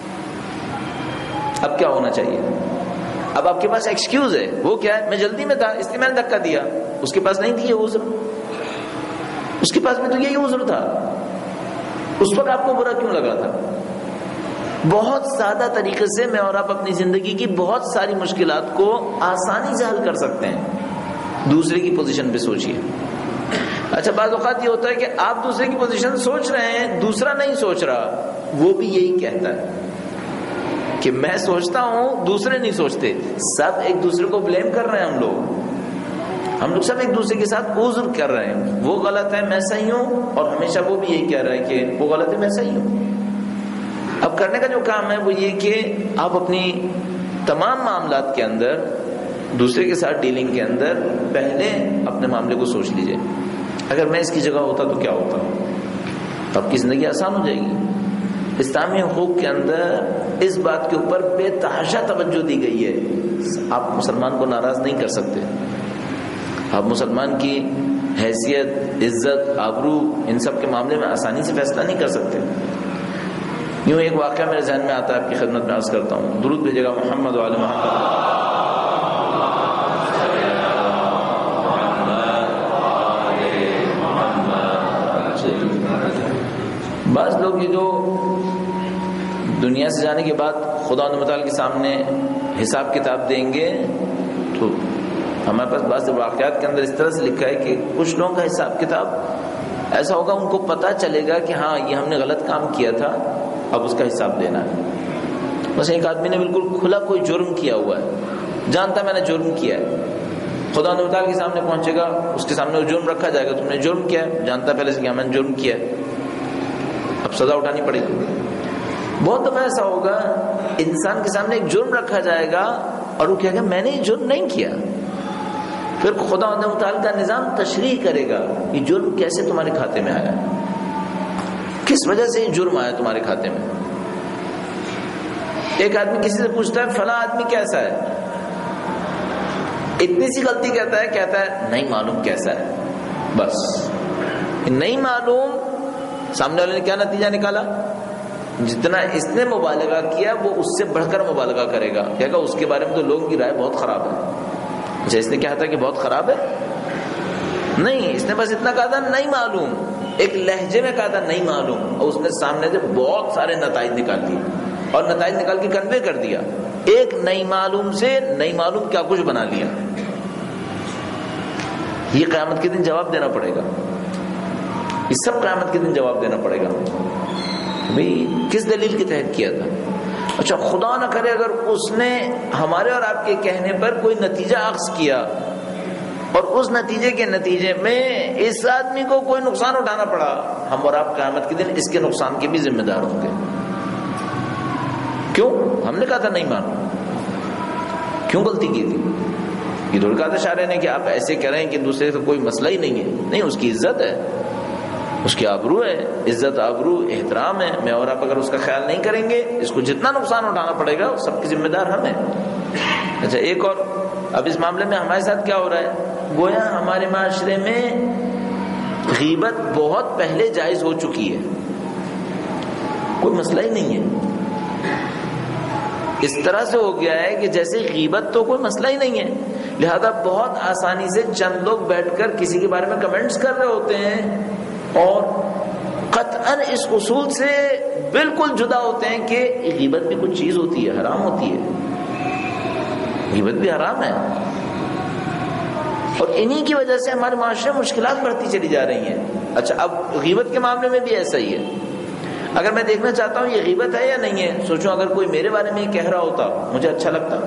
S1: اب کیا ہونا چاہیے؟ اب آپ کے پاس ایکسکیوز ہے, وہ کیا ہے, میں جلدی میں تھا اس لیے میں نے دھکا دیا. اس کے پاس نہیں تھی یہ عذر, اس کے پاس بھی تو یہی عذر تھا. اس وقت آپ کو برا کیوں لگا تھا؟ بہت سادہ طریقے سے میں اور آپ اپنی زندگی کی بہت ساری مشکلات کو آسانی سے حل کر سکتے ہیں. دوسرے کی پوزیشن پہ سوچئے. اچھا بعض اوقات یہ ہوتا ہے کہ آپ دوسرے کی پوزیشن سوچ رہے ہیں, دوسرا نہیں سوچ رہا, وہ بھی یہی کہتا ہے کہ میں سوچتا ہوں دوسرے نہیں سوچتے. سب ایک دوسرے کو بلیم کر رہے ہیں. ہم لوگ سب ایک دوسرے کے ساتھ عذر کر رہے ہیں, وہ غلط ہے میں صحیح ہوں, اور ہمیشہ وہ بھی یہی کہہ رہا ہے کہ وہ غلط ہے میں صحیح ہوں. اب کرنے کا جو کام ہے وہ یہ کہ آپ اپنی تمام معاملات کے اندر, دوسرے کے ساتھ ڈیلنگ کے اندر, پہلے اپنے معاملے کو سوچ لیجئے, اگر میں اس کی جگہ ہوتا تو کیا ہوتا. آپ کی زندگی آسان ہو جائے گی. اسلامی حقوق کے اندر اس بات کے اوپر بے تحاشا توجہ دی گئی ہے. آپ مسلمان کو ناراض نہیں کر سکتے, آپ مسلمان کی حیثیت, عزت, آبرو, ان سب کے معاملے میں آسانی سے فیصلہ نہیں کر سکتے. یوں ایک واقعہ میرے ذہن میں آتا ہے، آپ کی خدمت میں عرض کرتا ہوں. درود بھیجے گا محمد وعلی محمد. بعض لوگ یہ جو دنیا سے جانے کے بعد خدا متعال کے سامنے حساب کتاب دیں گے، تو ہمارے پاس بعض واقعات کے اندر اس طرح سے لکھا ہے کہ کچھ لوگوں کا حساب کتاب ایسا ہوگا، ان کو پتہ چلے گا کہ ہاں یہ ہم نے غلط کام کیا تھا، اب اس کا حساب دینا ہے. بس ایک آدمی نے بالکل کھلا کوئی جرم کیا ہوا ہے، جانتا میں نے جرم کیا ہے، خدا متعال کے سامنے پہنچے گا، اس کے سامنے وہ جرم رکھا جائے گا، تم نے جرم کیا ہے، جانتا پہلے سے کہ میں نے جرم کیا ہے، اب سزا اٹھانی پڑے گی. بہت دفعہ ایسا ہوگا انسان کے سامنے ایک جرم رکھا جائے گا اور وہ کہے گا میں نے یہ جرم نہیں کیا. پھر خدا متعال کا نظام تشریح کرے گا یہ جرم کیسے تمہارے کھاتے میں آیا، کس وجہ سے یہ جرم آیا تمہارے کھاتے میں. ایک آدمی کسی سے پوچھتا ہے فلاں آدمی کیسا ہے، اتنی سی غلطی کہتا ہے نہیں معلوم کیسا ہے. بس نہیں معلوم، سامنے والے نے کیا نتیجہ نکالا، جتنا اس نے مبالغہ کیا وہ اس سے بڑھ کر مبالغہ کرے گا، کہے گا اس کے بارے میں تو لوگوں کی رائے بہت خراب ہے. اچھا اس نے کہا تھا کہ بہت خراب ہے؟ نہیں، اس نے بس اتنا کہا تھا نہیں معلوم، ایک لہجے میں کہا تھا نہیں معلوم، اور اس نے سامنے سے بہت سارے نتائج نکال دیے اور نتائج نکال کے کنوے کر دیا. ایک نہیں معلوم سے نہیں معلوم کیا کچھ بنا لیا. یہ قیامت کے دن جواب دینا پڑے گا، یہ سب قیامت کے دن جواب دینا پڑے گا. بھئی کس دلیل کے تحت کیا تھا؟ اچھا خدا نہ کرے اگر اس نے ہمارے اور آپ کے کہنے پر کوئی نتیجہ اخذ کیا اور اس نتیجے کے نتیجے میں اس آدمی کو کوئی نقصان اٹھانا پڑا، ہم اور آپ قیامت کے دن اس کے نقصان کے بھی ذمہ دار ہوں گے. کیوں؟ ہم نے کہا تھا نہیں مانو، کیوں غلطی کی تھی؟ یہ تھوڑی کہا تھا شارع نے کہ آپ ایسے کہہ رہے ہیں کہ دوسرے سے کوئی مسئلہ ہی نہیں ہے. نہیں، اس کی عزت ہے، اس کی آبرو ہے، عزت آبرو احترام ہے. میں اور آپ اگر اس کا خیال نہیں کریں گے، اس کو جتنا نقصان اٹھانا پڑے گا سب کی ذمہ دار ہم ہیں. اچھا ایک اور، اب اس معاملے میں ہمارے ساتھ کیا ہو رہا ہے، گویا ہمارے معاشرے میں غیبت بہت پہلے جائز ہو چکی ہے، کوئی مسئلہ ہی نہیں ہے. اس طرح سے ہو گیا ہے کہ جیسے غیبت تو کوئی مسئلہ ہی نہیں ہے، لہذا بہت آسانی سے چند لوگ بیٹھ کر کسی کے بارے میں کمنٹس کر رہے ہوتے ہیں اور قطعاً اس اصول سے بالکل جدا ہوتے ہیں کہ غیبت بھی کچھ چیز ہوتی ہے، حرام ہوتی ہے، غیبت بھی حرام ہے. اور انہی کی وجہ سے ہمارے معاشرے میں مشکلات بڑھتی چلی جا رہی ہیں. اچھا اب غیبت کے معاملے میں بھی ایسا ہی ہے. اگر میں دیکھنا چاہتا ہوں یہ غیبت ہے یا نہیں ہے، سوچوں اگر کوئی میرے بارے میں یہ کہہ رہا ہوتا مجھے اچھا لگتا،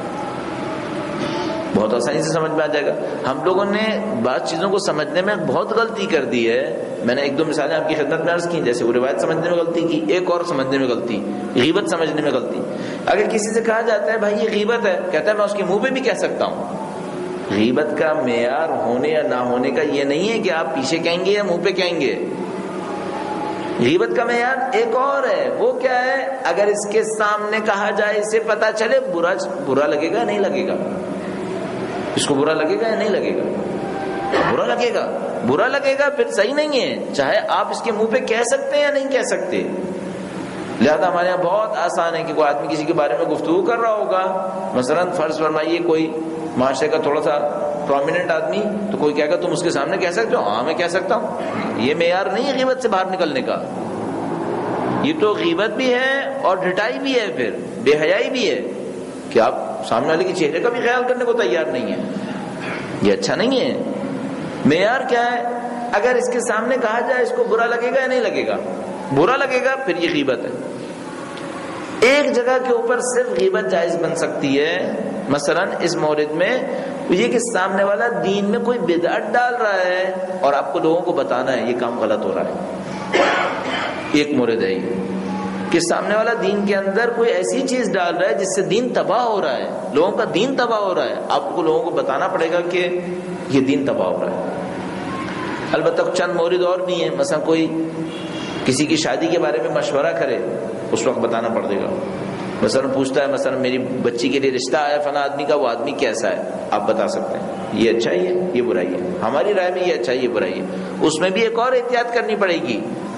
S1: بہت آسانی سے سمجھ میں آ جائے گا. ہم لوگوں نے بعض چیزوں کو سمجھنے میں بہت غلطی کر دی ہے. میں نے ایک دو مثالیں آپ کی خدمت میں عرض کی، جیسے وہ روایت سمجھنے میں غلطی کی، ایک اور سمجھنے میں غلطی، غیبت سمجھنے میں غلطی. اگر کسی سے کہا جاتا ہے بھائی یہ غیبت ہے، کہتا ہے میں اس کے منہ پہ بھی کہہ سکتا ہوں. غیبت کا معیار ہونے یا نہ ہونے کا یہ نہیں ہے کہ آپ پیچھے کہیں گے یا منہ پہ کہیں گے. غیبت کا معیار ایک اور ہے، وہ کیا ہے، اگر اس کے سامنے کہا جائے، اسے پتا چلے برا لگے گا نہیں لگے گا، اس کو برا لگے گا یا نہیں لگے گا، برا لگے گا پھر صحیح نہیں ہے، چاہے آپ اس کے منہ پہ کہہ سکتے ہیں یا نہیں کہہ سکتے. لہذا ہمارے یہاں بہت آسان ہے کہ کوئی آدمی کسی کے بارے میں گفتگو کر رہا ہوگا، مثلا فرض فرمائیے کوئی معاشرے کا تھوڑا سا پرومیننٹ آدمی، تو کوئی کہے گا تم اس کے سامنے کہہ سکتے ہو؟ ہاں میں کہہ سکتا ہوں. یہ معیار نہیں ہے غیبت سے باہر نکلنے کا، یہ تو غیبت بھی ہے اور ڈھٹائی بھی ہے، پھر بے حیائی بھی ہے کہ آپ سامنے والے کے چہرے کا بھی خیال کرنے کو تیار نہیں ہے. یہ اچھا نہیں ہے. معیار کیا ہے، اگر اس کے سامنے کہا جائے اس کو برا لگے گا یا نہیں لگے گا، برا لگے گا پھر یہ غیبت ہے. ایک جگہ کے اوپر صرف غیبت جائز بن سکتی ہے، مثلا اس مورد میں یہ کہ سامنے والا دین میں کوئی بدعت ڈال رہا ہے اور آپ کو لوگوں کو بتانا ہے یہ کام غلط ہو رہا ہے. ایک مورد ہے یہ کہ سامنے والا دین کے اندر کوئی ایسی چیز ڈال رہا ہے جس سے دین تباہ ہو رہا ہے، لوگوں کا دین تباہ ہو رہا ہے، آپ کو لوگوں کو بتانا پڑے گا کہ یہ دین تباہ ہو رہا ہے. البتہ چند مورد اور بھی ہیں، مثلا کوئی کسی کی شادی کے بارے میں مشورہ کرے، اس وقت بتانا پڑے گا. مثلا پوچھتا ہے مثلا میری بچی کے لیے رشتہ آیا فلاں آدمی کا، وہ آدمی کیسا ہے، آپ بتا سکتے ہیں یہ اچھائی ہے یہ برائی ہے، ہماری رائے میں یہ اچھائی ہے برائی ہے. اس میں بھی ایک اور احتیاط کرنی پڑے گی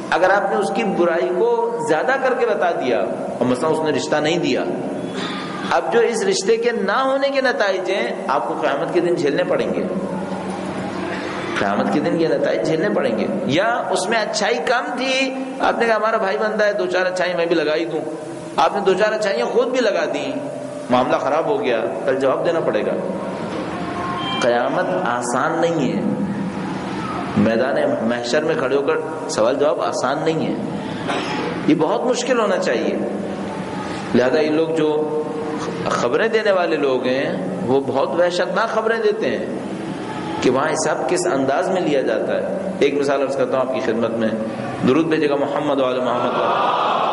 S1: اگر آپ نے اس کی برائی کو زیادہ کر کے بتا دیا اور مثلا اس نے رشتہ نہیں دیا، اب جو اس رشتے کے نہ ہونے کے نتائج ہیں آپ کو قیامت کے دن جھیلنے پڑیں گے، قیامت کے دن یہ نتائج جھیلنے پڑیں گے۔ یا اس میں اچھائی کم تھی، آپ نے کہا ہمارا بھائی بندہ ہے، 2-4 اچھائی میں بھی لگا ہی دوں، آپ نے 2-4 اچھائیاں خود بھی لگا دیں، معاملہ خراب ہو گیا، کل جواب دینا پڑے گا۔ قیامت آسان نہیں ہے، میدان محشر میں کھڑے ہو کر سوال جواب آسان نہیں ہے، یہ بہت مشکل ہونا چاہیے۔ لہذا یہ لوگ جو خبریں دینے والے لوگ ہیں وہ بہت وحشتناک خبریں دیتے ہیں کہ وہاں حساب کس انداز میں لیا جاتا ہے۔ ایک مثال عرض کرتا ہوں آپ کی خدمت میں، درود بھیجے گا محمد وعلی محمد۔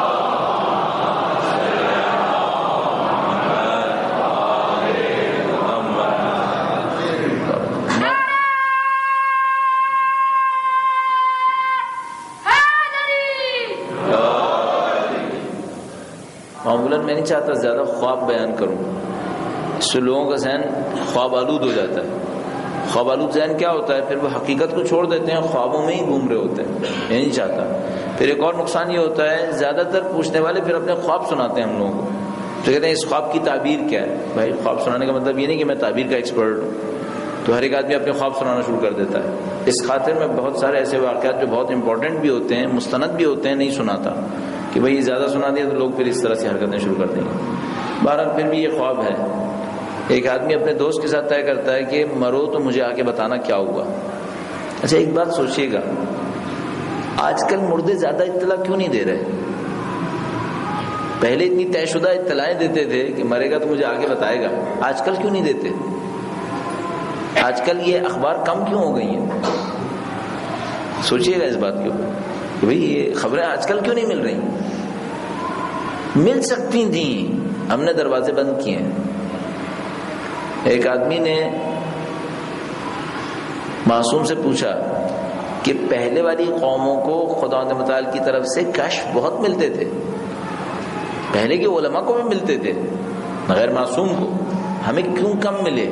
S1: معمولاً میں نہیں چاہتا زیادہ خواب بیان کروں، اس سے لوگوں کا ذہن خواب آلود ہو جاتا ہے۔ خواب آلود ذہن کیا ہوتا ہے؟ پھر وہ حقیقت کو چھوڑ دیتے ہیں، خوابوں میں ہی گھوم رہے ہوتے ہیں، میں نہیں چاہتا۔ پھر ایک اور نقصان یہ ہوتا ہے، زیادہ تر پوچھنے والے پھر اپنے خواب سناتے ہیں ہم لوگوں کو، تو کہتے ہیں اس خواب کی تعبیر کیا ہے؟ بھائی خواب سنانے کا مطلب یہ نہیں کہ میں تعبیر کا ایکسپرٹ ہوں، تو ہر ایک آدمی اپنے خواب سنانا شروع کر دیتا ہے۔ اس خاطر میں بہت سارے ایسے واقعات جو بہت امپورٹنٹ بھی ہوتے ہیں، مستند بھی ہوتے ہیں، نہیں سناتا کہ بھئی زیادہ سنا دیا تو لوگ پھر اس طرح سے حرکتیں شروع کر دیں گے۔ بہرحال پھر بھی یہ خواب ہے۔ ایک آدمی اپنے دوست کے ساتھ طے کرتا ہے کہ مرو تو مجھے آ کے بتانا کیا ہوا۔ اچھا ایک بات سوچئے گا، آج کل مردے زیادہ اطلاع کیوں نہیں دے رہے؟ پہلے اتنی طے شدہ اطلاعیں دیتے تھے کہ مرے گا تو مجھے آ کے بتائے گا، آج کل کیوں نہیں دیتے؟ آج کل یہ اخبار کم کیوں ہو گئی ہیں؟ سوچئے گا اس بات کے اوپر کہ بھئی یہ خبریں آج کل کیوں نہیں مل رہی؟ مل سکتی تھیں، ہم نے دروازے بند کیے ہیں۔ ایک آدمی نے معصوم سے پوچھا کہ پہلے والی قوموں کو خداوند متعال کی طرف سے کشف بہت ملتے تھے، پہلے کے علماء کو بھی ملتے تھے، غیر معصوم کو ہمیں کیوں کم ملے؟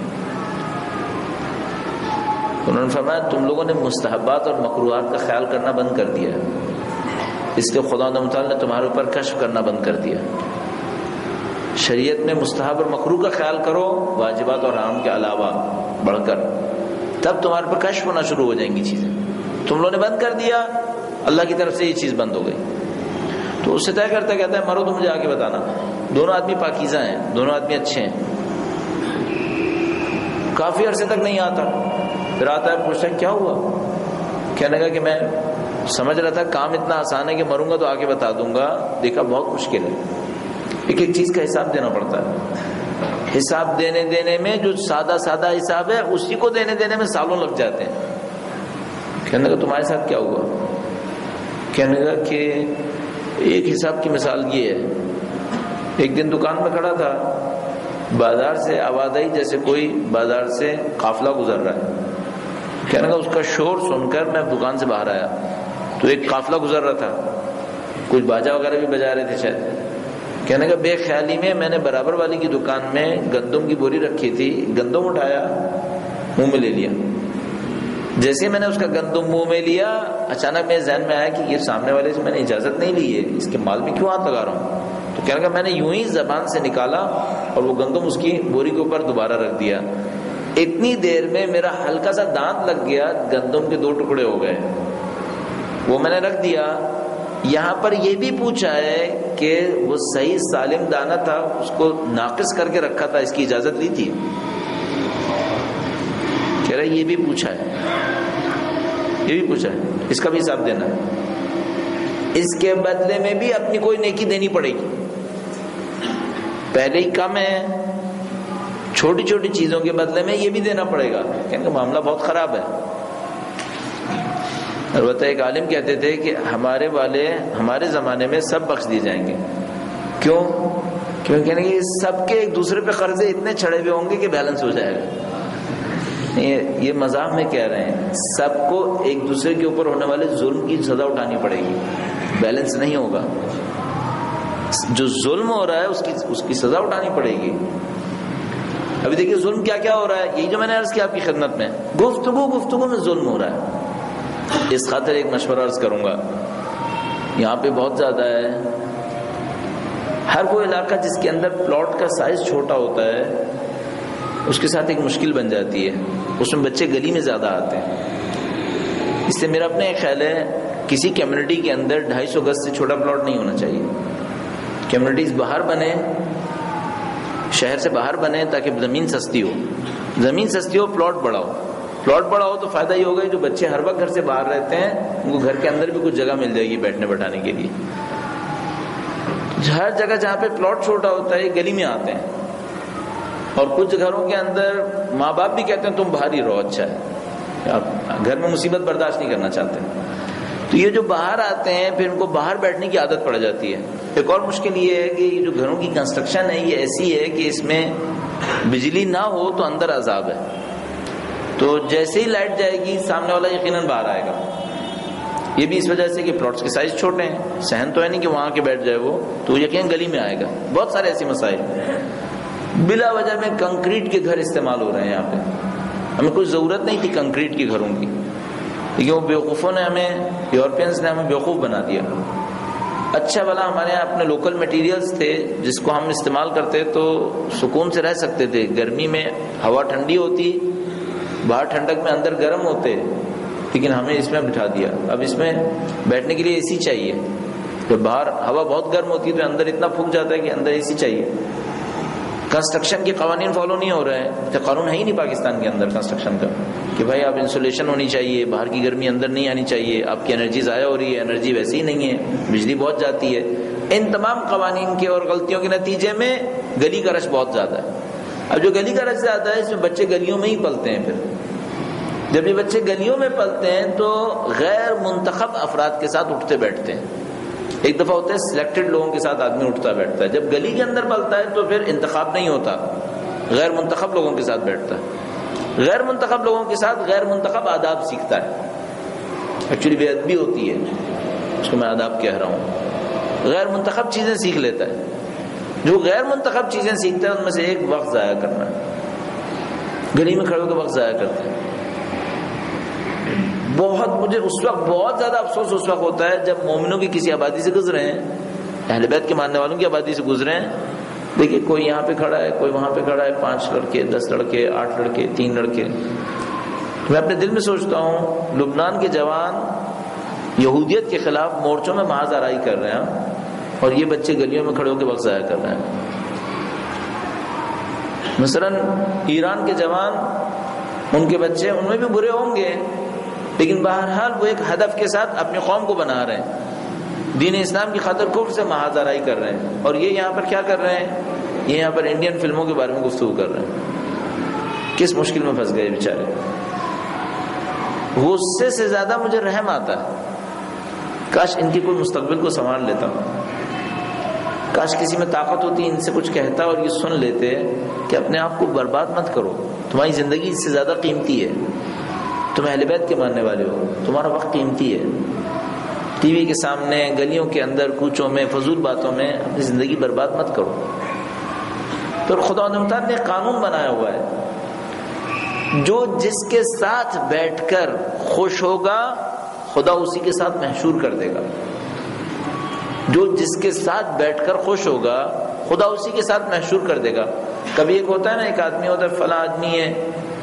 S1: انہوں نے فرمایا تم لوگوں نے مستحبات اور مکروہات کا خیال کرنا بند کر دیا، اس لیے خداوند متعال نے تمہارے اوپر کشف کرنا بند کر دیا۔ شریعت میں مستحب اور مکروہ کا خیال کرو واجبات اور حرام کے علاوہ بڑھ کر، تب تمہارے پر کشف ہونا شروع ہو جائیں گی چیزیں۔ تم لوگوں نے بند کر دیا، اللہ کی طرف سے یہ چیز بند ہو گئی۔ تو اس سے طے کرتا کہتا ہے مرو تو مجھے آگے بتانا۔ دونوں آدمی پاکیزہ ہیں، دونوں آدمی اچھے ہیں، کافی عرصے تک نہیں آتا، پھر آتا ہے پوچھتا ہے کیا ہوا؟ کہنے لگا کہ میں سمجھ رہا تھا کام اتنا آسان ہے کہ مروں گا تو آگے بتا دوں گا، دیکھا بہت مشکل ہے، ایک ایک چیز کا حساب دینا پڑتا ہے۔ حساب دینے میں جو سادہ حساب ہے اسی کو دینے میں سالوں لگ جاتے ہیں۔ کہنے لگا تمہارے ساتھ کیا ہوا؟ کہنے لگا کہ ایک حساب کی مثال یہ ہے، ایک دن دکان میں کھڑا تھا، بازار سے آواز آئی جیسے کوئی بازار سے قافلہ گزر رہا ہے۔ کہنے لگا اس کا شور سن کر میں دکان سے باہر آیا تو ایک قافلہ گزر رہا تھا، کچھ باجا وغیرہ بھی بجا رہے تھے شاید۔ کہنے کا بے خیالی میں میں نے برابر والی کی دکان میں گندم کی بوری رکھی تھی، گندم اٹھایا منہ میں لے لیا۔ جیسے میں نے اس کا گندم منہ میں لیا، اچانک میرے ذہن میں آیا کہ یہ سامنے والے سے میں نے اجازت نہیں لی ہے، اس کے مال میں کیوں ہاتھ لگا رہا ہوں؟ تو کہنے کا میں نے یوں ہی زبان سے نکالا اور وہ گندم اس کی بوری کے اوپر دوبارہ رکھ دیا۔ اتنی دیر میں میرا ہلکا سا دانت لگ گیا، گندم کے 2 ٹکڑے ہو گئے، وہ میں نے رکھ دیا۔ یہاں پر یہ بھی پوچھا ہے کہ وہ صحیح سالم دانہ تھا، اس کو ناقص کر کے رکھا تھا، اس کی اجازت لی تھی؟ کہہ رہا یہ بھی پوچھا ہے، یہ بھی پوچھا ہے، اس کا بھی حساب دینا ہے۔ اس کے بدلے میں بھی اپنی کوئی نیکی دینی پڑے گی، پہلے ہی کم ہے، چھوٹی چھوٹی چیزوں کے بدلے میں یہ بھی دینا پڑے گا، کہنے کا معاملہ بہت خراب ہے۔ البتہ ایک عالم کہتے تھے کہ ہمارے زمانے میں سب بخش دیے جائیں گے۔ کیوں؟ کہنے کہ سب کے ایک دوسرے پہ قرضے اتنے چڑھے ہوئے ہوں گے کہ بیلنس ہو جائے گا۔ یہ مذاق میں کہہ رہے ہیں، سب کو ایک دوسرے کے اوپر ہونے والے ظلم کی سزا اٹھانی پڑے گی، بیلنس نہیں ہوگا۔ جو ظلم ہو رہا ہے اس کی سزا اٹھانی پڑے گی۔ ابھی دیکھیے ظلم کیا کیا ہو رہا ہے، یہی جو میں نے عرض کیا آپ کی خدمت میں، گفتگو میں ظلم ہو رہا ہے۔ اس خاطر ایک مشورہ عرض کروں گا، یہاں پہ بہت زیادہ ہے. ہر وہ علاقہ جس کے اندر پلاٹ کا سائز چھوٹا ہوتا ہے اس کے ساتھ ایک مشکل بن جاتی ہے، اس میں بچے گلی میں زیادہ آتے ہیں. اس سے میرا اپنا ایک خیال ہے کسی کمیونٹی کے اندر 250 گز سے چھوٹا پلاٹ نہیں ہونا چاہیے. کمیونٹیز باہر بنے، شہر سے باہر بنے تاکہ زمین سستی ہو. زمین سستی ہو، پلاٹ بڑا ہو. پلاٹ بڑا ہو تو فائدہ یہ ہوگا جو بچے ہر وقت گھر سے باہر رہتے ہیں ان کو گھر کے اندر بھی کچھ جگہ مل جائے گی بیٹھنے بٹھانے کے لیے. ہر جگہ جہاں پہ پلاٹ چھوٹا ہوتا ہے گلی میں آتے ہیں، اور کچھ گھروں کے اندر ماں باپ بھی کہتے ہیں تم باہر ہی رہو، اچھا ہے، آپ گھر میں مصیبت برداشت نہیں کرنا چاہتے. تو یہ جو باہر آتے ہیں پھر ان کو باہر بیٹھنے کی عادت پڑ جاتی ہے. ایک اور مشکل یہ ہے کہ یہ جو گھروں کی کنسٹرکشن ہے یہ ایسی ہے کہ اس میں بجلی نہ ہو تو اندر عذاب ہے. تو جیسے ہی لائٹ جائے گی سامنے والا یقیناً باہر آئے گا. یہ بھی اس وجہ سے کہ پلاٹس کے سائز چھوٹے ہیں، صحن تو ہے نہیں کہ وہاں کے بیٹھ جائے وہ، تو یقیناً گلی میں آئے گا. بہت سارے ایسے مسائل بلا وجہ میں کنکریٹ کے گھر استعمال ہو رہے ہیں. یہاں پہ ہمیں کوئی ضرورت نہیں تھی کنکریٹ کے گھروں کی، لیکن وہ بیوقوفوں نے یورپینز نے ہمیں بیوقوف بنا دیا. اچھا بھلا ہمارے یہاں اپنے لوکل میٹیریلز تھے جس کو ہم استعمال کرتے تو سکون سے رہ سکتے تھے. گرمی میں ہوا ٹھنڈی ہوتی، باہر ٹھنڈک میں اندر گرم ہوتے، لیکن ہمیں اس میں بٹھا دیا. اب اس میں بیٹھنے کے لیے اے سی چاہیے. جب باہر ہوا بہت گرم ہوتی ہے تو اندر اتنا پھک جاتا ہے کہ اندر اے سی چاہیے. کنسٹرکشن کے قوانین فالو نہیں ہو رہے ہیں. قانون ہے ہی نہیں پاکستان کے اندر کنسٹرکشن کا کہ بھائی آپ انسولیشن ہونی چاہیے، باہر کی گرمی اندر نہیں آنی چاہیے، آپ کی انرجی ضائع ہو رہی ہے، انرجی ویسے ہی نہیں ہے، بجلی بہت جاتی ہے. ان تمام قوانین کے اور غلطیوں کے نتیجے میں گلی کا رش بہت زیادہ ہے. اب جو گلی کا رش زیادہ ہے اس میں بچے گلیوں میں ہی پلتے ہیں. پھر جب یہ بچے گلیوں میں پلتے ہیں تو غیر منتخب افراد کے ساتھ اٹھتے بیٹھتے ہیں. ایک دفعہ ہوتا ہے سلیکٹڈ لوگوں کے ساتھ آدمی اٹھتا بیٹھتا ہے. جب گلی کے اندر پلتا ہے تو پھر انتخاب نہیں ہوتا، غیر منتخب لوگوں کے ساتھ بیٹھتا ہے. غیر منتخب لوگوں کے ساتھ غیر منتخب آداب سیکھتا ہے. ایکچولی بے ادبی ہوتی ہے، اس کو میں آداب کہہ رہا ہوں. غیر منتخب چیزیں سیکھ لیتا ہے. جو غیر منتخب چیزیں سیکھتا ہے ان میں سے ایک وقت ضائع کرنا. گلی میں کھڑے ہو کے وقت ضائع کرتے ہیں. مجھے اس وقت بہت زیادہ افسوس اس وقت ہوتا ہے جب مومنوں کی کسی آبادی سے گزرے ہیں، اہل بیت کے ماننے والوں کی آبادی سے گزرے ہیں. دیکھیے کوئی یہاں پہ کھڑا ہے، کوئی وہاں پہ کھڑا ہے، 5 لڑکے، 10 لڑکے، 8 لڑکے، 3 لڑکے. میں اپنے دل میں سوچتا ہوں لبنان کے جوان یہودیت کے خلاف مورچوں میں محاذ آرائی کر رہے ہیں اور یہ بچے گلیوں میں کھڑے ہو کے وقت ضائع کر رہے ہیں. مثلاً ایران کے جوان، ان کے بچے ان میں بھی برے ہوں گے لیکن بہرحال وہ ایک ہدف کے ساتھ اپنی قوم کو بنا رہے ہیں، دین اسلام کی خاطر کفر سے محاذ آرائی کر رہے ہیں. اور یہ یہاں پر کیا کر رہے ہیں؟ یہ یہاں پر انڈین فلموں کے بارے میں گفتگو کر رہے ہیں. کس مشکل میں پھنس گئے بیچارے. غصے سے زیادہ مجھے رحم آتا ہے. کاش ان کی کوئی مستقبل کو سنبھال لیتا، کاش کسی میں طاقت ہوتی ان سے کچھ کہتا اور یہ سن لیتے کہ اپنے آپ کو برباد مت کرو، تمہاری زندگی اس سے زیادہ قیمتی ہے. تم اہل بیت کے ماننے والے ہو، تمہارا وقت قیمتی ہے. ٹی وی کے سامنے، گلیوں کے اندر، کوچوں میں، فضول باتوں میں اپنی زندگی برباد مت کرو. تو خدا نے قانون بنایا ہوا ہے، جو جس کے ساتھ بیٹھ کر خوش ہوگا خدا اسی کے ساتھ محشور کر دے گا. جو جس کے ساتھ بیٹھ کر خوش ہوگا خدا اسی کے ساتھ محشور کر دے گا. کبھی ایک ہوتا ہے نا، ایک آدمی ہوتا ہے، فلاں آدمی ہے،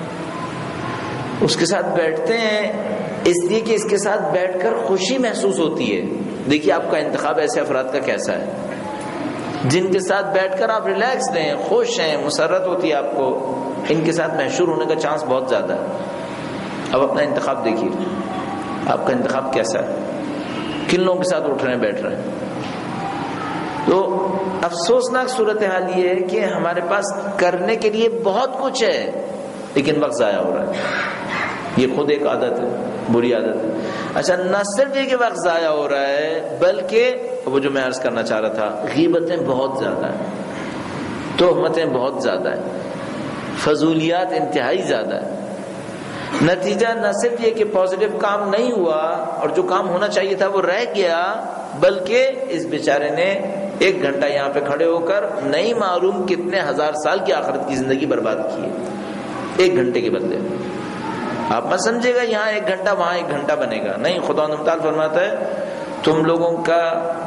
S1: اس کے ساتھ بیٹھتے ہیں اس لیے کہ اس کے ساتھ بیٹھ کر خوشی محسوس ہوتی ہے. دیکھیے آپ کا انتخاب ایسے افراد کا کیسا ہے جن کے ساتھ بیٹھ کر آپ ریلیکس ہیں، خوش ہیں، مسرت ہوتی ہے آپ کو. ان کے ساتھ محشور ہونے کا چانس بہت زیادہ ہے. اب اپنا انتخاب دیکھیے، آپ کا انتخاب کیسا ہے، کن لوگوں کے ساتھ اٹھ رہے ہیں، بیٹھ رہے ہیں. تو افسوسناک صورتحال یہ ہے کہ ہمارے پاس کرنے کے لیے بہت کچھ ہے لیکن وقت ضائع ہو رہا ہے. یہ خود ایک عادت ہے، بری عادت ہے. اچھا، نہ صرف یہ کہ وقت ضائع ہو رہا ہے بلکہ وہ جو میں عرض کرنا چاہ رہا تھا، غیبتیں بہت زیادہ ہیں، تہمتیں بہت زیادہ ہیں، فضولیات انتہائی زیادہ ہیں. نتیجہ نہ صرف یہ کہ پازیٹیو کام نہیں ہوا اور جو کام ہونا چاہیے تھا وہ رہ گیا، بلکہ اس بیچارے نے 1 گھنٹہ یہاں پہ کھڑے ہو کر نہیں معلوم کتنے ہزار سال کی آخرت کی زندگی برباد کی ہے 1 گھنٹے کے بدلے. آپ مت سمجھے گا یہاں 1 گھنٹہ وہاں 1 گھنٹہ بنے گا، نہیں. خدا تعالیٰ فرماتا ہے تم لوگوں کا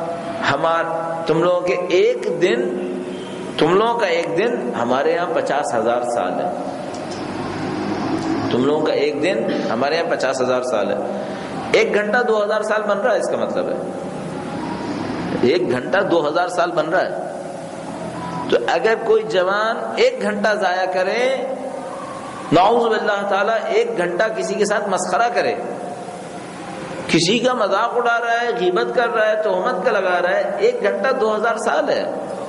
S1: ایک دن ہمارے یہاں 50,000 سال ہے. تم لوگوں کا ایک دن ہمارے یہاں 50,000 سال ہے. 1 گھنٹہ 2,000 سال بن رہا ہے. اس کا مطلب ہے 1 گھنٹہ 2,000 سال بن رہا ہے. تو اگر کوئی جوان 1 گھنٹہ ضائع کرے، نعوذ باللہ تعالیٰ 1 گھنٹہ کسی کے ساتھ مسخرہ کرے، کسی کا مذاق اڑا رہا ہے، غیبت کر رہا ہے، تہمت کا لگا رہا ہے، 1 گھنٹہ 2,000 سال ہے.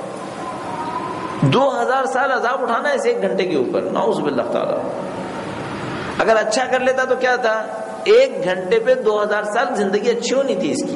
S1: 2,000 سال عذاب اٹھانا ہے اس 1 گھنٹے کے اوپر، نعوذ باللہ تعالیٰ. اگر اچھا کر لیتا تو کیا تھا، 1 گھنٹے پہ 2,000 سال زندگی اچھی ہونی تھی اس کی.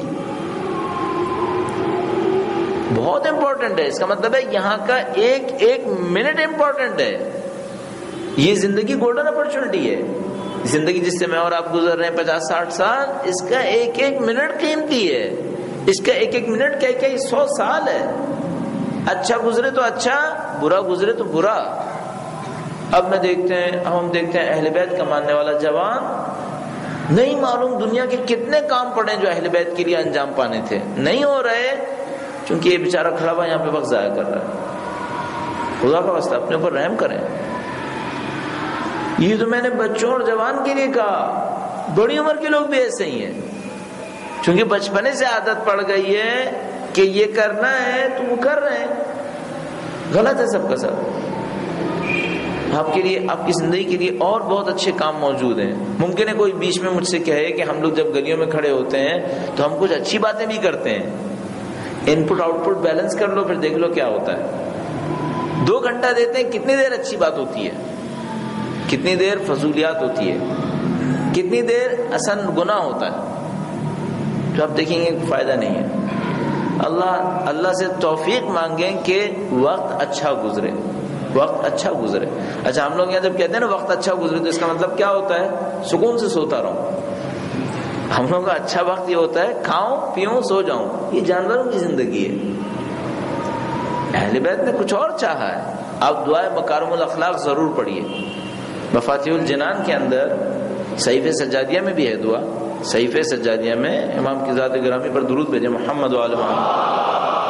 S1: بہت امپورٹنٹ ہے. اس کا مطلب ہے یہاں کا ایک منٹ امپورٹنٹ ہے. یہ زندگی گولڈن اپرچونٹی ہے. زندگی جس سے میں اور آپ گزر رہے ہیں 50-60 سال، اس کا ایک منٹ قیمتی ہے. اس کا ایک منٹ کیا 100 سال ہے. اچھا گزرے تو اچھا، برا گزرے تو برا. اب ہم دیکھتے ہیں اہل بیت کا ماننے والا جوان، نہیں معلوم دنیا کے کتنے کام پڑے جو اہل بیت کے لیے انجام پانے تھے، نہیں ہو رہے، چونکہ یہ بیچارہ کھڑا ہوا یہاں پہ وقت ضائع کر رہا ہے. خدا کا واسطہ اپنے اوپر رحم کریں. یہ تو میں نے بچوں اور جوان کے لیے کہا، بڑی عمر کے لوگ بھی ایسے ہی ہیں، چونکہ بچپنے سے عادت پڑ گئی ہے کہ یہ کرنا ہے تو وہ کر رہے ہیں. غلط ہے سب کا سب. آپ کے لیے، آپ کی زندگی کے لیے اور بہت اچھے کام موجود ہیں. ممکن ہے کوئی بیچ میں مجھ سے کہے کہ ہم لوگ جب گلیوں میں کھڑے ہوتے ہیں تو ہم کچھ اچھی باتیں بھی کرتے ہیں. ان پٹ آؤٹ پٹ بیلنس کر لو، پھر دیکھ لو کیا ہوتا ہے. 2 گھنٹہ دیتے ہیں، کتنی دیر اچھی بات ہوتی ہے، کتنی دیر فضولیات ہوتی ہے، کتنی دیر حسن گناہ ہوتا ہے. تو آپ دیکھیں گے فائدہ نہیں ہے. اللہ سے توفیق مانگیں کہ وقت اچھا گزرے، وقت اچھا گزرے. اچھا ہم لوگ یہاں جب کہتے ہیں نا وقت اچھا گزرے، تو اس کا مطلب کیا ہوتا ہے، سکون سے سوتا رہوں. ہم لوگوں کا اچھا وقت یہ ہوتا ہے کھاؤں پیوں سو جاؤں. یہ جانوروں کی زندگی ہے. اہل بیت نے کچھ اور چاہا ہے. آپ دعائے مکارم الاخلاق ضرور پڑھیے. مفاتیح الجنان کے اندر صحیفہ سجادیہ میں بھی ہے دعا. صحیفہ سجادیہ میں امام کی ذات گرامی پر درود بھیجیں، محمد و آل محمد.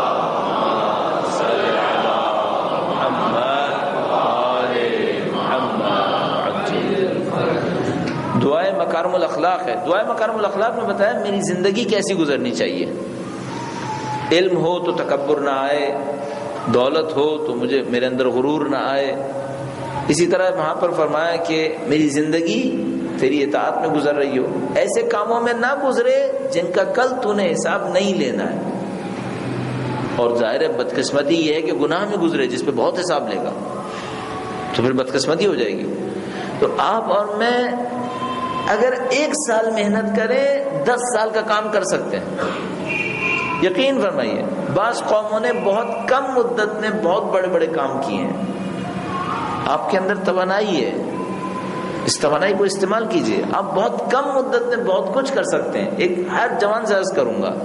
S1: دعائے مکارم الاخلاق ہے. دعائے مکارم الاخلاق میں بتایا میری زندگی کیسی گزرنی چاہیے. علم ہو تو تکبر نہ آئے، دولت ہو تو میرے اندر غرور نہ آئے. اسی طرح وہاں پر فرمایا کہ میری زندگی تیری اطاعت میں گزر رہی ہو، ایسے کاموں میں نہ گزرے جن کا کل تو نے حساب نہیں لینا ہے. اور ظاہر ہے بدقسمتی یہ ہے کہ گناہ میں گزرے جس پہ بہت حساب لے گا، تو پھر بدقسمتی ہو جائے گی. تو آپ اور میں اگر 1 سال محنت کریں 10 سال کا کام کر سکتے ہیں. یقین فرمائیے بعض قوموں نے بہت کم مدت میں بہت بڑے بڑے کام کیے ہیں. آپ کے اندر توانائی ہے، اس توانائی کو استعمال کیجئے. آپ بہت کم مدت میں بہت کچھ کر سکتے ہیں. ایک ہر جوان سے عرض کروں گا،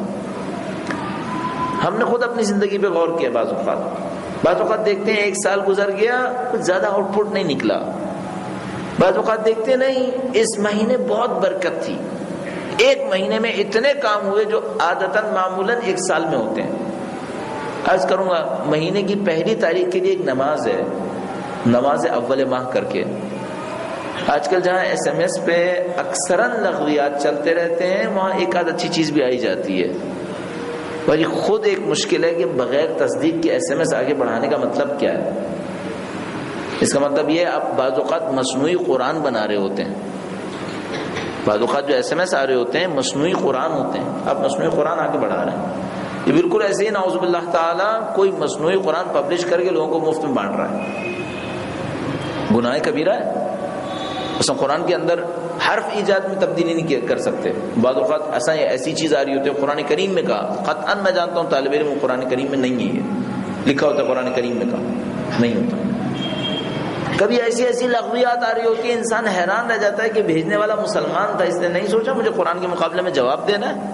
S1: ہم نے خود اپنی زندگی پہ غور کیا. بعض اوقات دیکھتے ہیں 1 سال گزر گیا، کچھ زیادہ آؤٹ پٹ نہیں نکلا. بعض اوقات دیکھتے نہیں اس مہینے بہت برکت تھی، 1 مہینے میں اتنے کام ہوئے جو عادتاً معمولاً 1 سال میں ہوتے ہیں. عرض کروں گا مہینے کی پہلی تاریخ کے لیے ایک نماز ہے، نماز اول ماہ کر کے. آج کل جہاں SMS پہ اکثراً لغویات چلتے رہتے ہیں، وہاں ایک آدھ اچھی چیز بھی آئی جاتی ہے. وہی خود ایک مشکل ہے کہ بغیر تصدیق کے SMS آگے بڑھانے کا مطلب کیا ہے. اس کا مطلب یہ آپ بعض اوقات مصنوعی قرآن بنا رہے ہوتے ہیں. بعض اوقات جو SMS آ رہے ہوتے ہیں مصنوعی قرآن ہوتے ہیں، آپ مصنوعی قرآن آگے بڑھا رہے ہیں. یہ بالکل ایسے ہی نعوذ باللہ تعالی کوئی مصنوعی قرآن پبلش کر کے لوگوں کو مفت میں بانٹ رہا ہے. گناہ کبیرہ ہے. مثلا قرآن کے اندر حرف ایجاد میں تبدیلی نہیں کر سکتے. بعض اوقات ایسی چیز آ رہی ہوتی ہے قرآن کریم میں کہا، قطعاً میں جانتا ہوں طالب علم قرآن کریم میں نہیں ہے، یہ لکھا ہوتا ہے قرآن کریم میں کہا نہیں ہوتا. کبھی ایسی لغویات آ رہی ہوتی ہے، انسان حیران رہ جاتا ہے کہ بھیجنے والا مسلمان تھا، اس نے نہیں سوچا مجھے قرآن کے مقابلے میں جواب دینا ہے.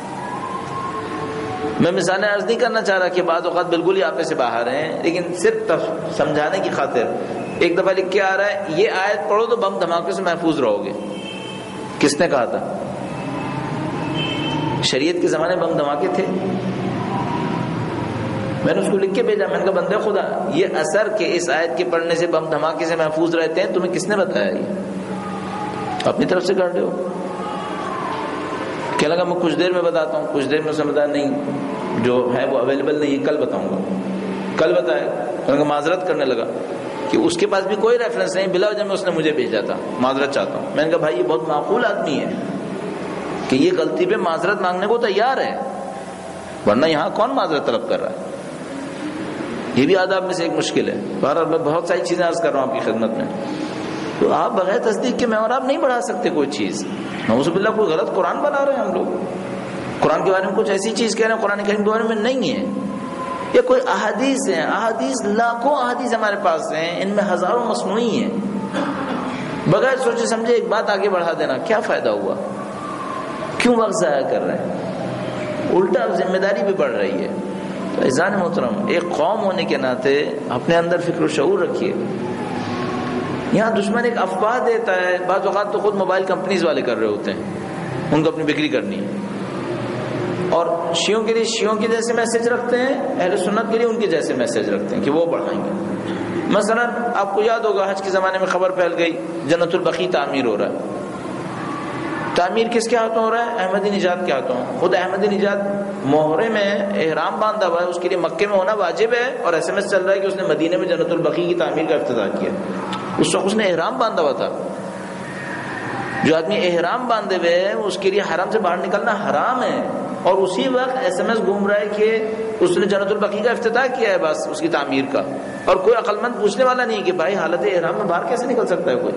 S1: میں مثالیں عرض نہیں کرنا چاہ رہا کہ بعض اوقات بالکل ہی آپے سے باہر ہیں، لیکن صرف سمجھانے کی خاطر. ایک دفعہ لکھ کے آ رہا ہے یہ آیت پڑھو تو بم دھماکے سے محفوظ رہو گے. کس نے کہا تھا؟ شریعت کے زمانے میں بم دھماکے تھے؟ میں نے اس کو لکھ کے بھیجا، میں نے کہا بندے خدا، یہ اثر کہ اس آیت کے پڑھنے سے بم دھماکے سے محفوظ رہتے ہیں تمہیں کس نے بتایا؟ یہ اپنی طرف سے کر رہے ہو؟ کیا لگا میں کچھ دیر میں بتاتا ہوں، کچھ دیر میں سمجھا نہیں جو ہے وہ اویلیبل نہیں ہے، کل بتاؤں گا، کل بتایا۔ میں نے معذرت کرنے لگا کہ اس کے پاس بھی کوئی ریفرنس نہیں، بلا وجہ میں اس نے مجھے بھیجا تھا، معذرت چاہتا ہوں۔ میں نے کہا بھائی یہ بہت معقول آدمی ہے کہ یہ غلطی پہ معذرت مانگنے کو تیار ہے، ورنہ یہاں کون معذرت طلب کر رہا ہے؟ یہ بھی آداب میں سے ایک مشکل ہے۔ بہرحال میں بہت ساری چیزیں عرض کر رہا ہوں آپ کی خدمت میں، تو آپ بغیر تصدیق کے میں اور آپ نہیں بڑھا سکتے کوئی چیز۔ نعوذ باللہ کوئی غلط قرآن بنا رہے ہیں ہم لوگ، قرآن کے بارے میں کچھ ایسی چیز کہہ رہے ہیں قرآن کریم کے بارے میں نہیں ہے، یہ کوئی احادیث ہیں، احادیث لاکھوں احادیث ہمارے پاس ہیں، ان میں ہزاروں مصنوعی ہیں۔ بغیر سوچے سمجھے ایک بات آگے بڑھا دینا کیا فائدہ ہوا؟ کیوں وقت ضائع کر رہے ہیں؟ الٹا ذمہ داری بھی بڑھ رہی ہے۔ تو عزیزان محترم، ایک قوم ہونے کے ناطے اپنے اندر فکر و شعور رکھیے۔ یہاں دشمن ایک افواہ دیتا ہے، بعض اوقات تو خود موبائل کمپنیز والے کر رہے ہوتے ہیں، ان کو اپنی بکری کرنی ہے، اور شیعوں کے لیے شیعوں کے جیسے میسج رکھتے ہیں، اہل سنت کے لیے ان کے جیسے میسج رکھتے ہیں کہ وہ بڑھائیں گے۔ مثلا آپ کو یاد ہوگا حج کے زمانے میں خبر پھیل گئی جنت البقیع تعمیر ہو رہا ہے۔ تعمیر کس کے ہاتھوں ہو رہا ہے؟ احمدی نژاد کے ہاتھوں۔ خود احمدی نژاد محرم میں احرام باندھا ہوا ہے، اس کے لیے مکے میں ہونا واجب ہے، اور ایس ایم ایس چل رہا ہے کہ اس نے مدینے میں جنت البقیع کی تعمیر کا افتتاح کیا۔ اس وقت اس نے احرام باندھا ہوا تھا۔ جو آدمی احرام باندھے ہوئے ہے اس کے لیے حرم سے باہر نکلنا حرام ہے، اور اسی وقت ایس ایم ایس گھوم رہا ہے کہ اس نے جنت البقیع کا افتتاح کیا ہے، بس اس کی تعمیر کا، اور کوئی عقل مند پوچھنے والا نہیں کہ بھائی حالت احرام میں باہر کیسے نکل سکتا ہے،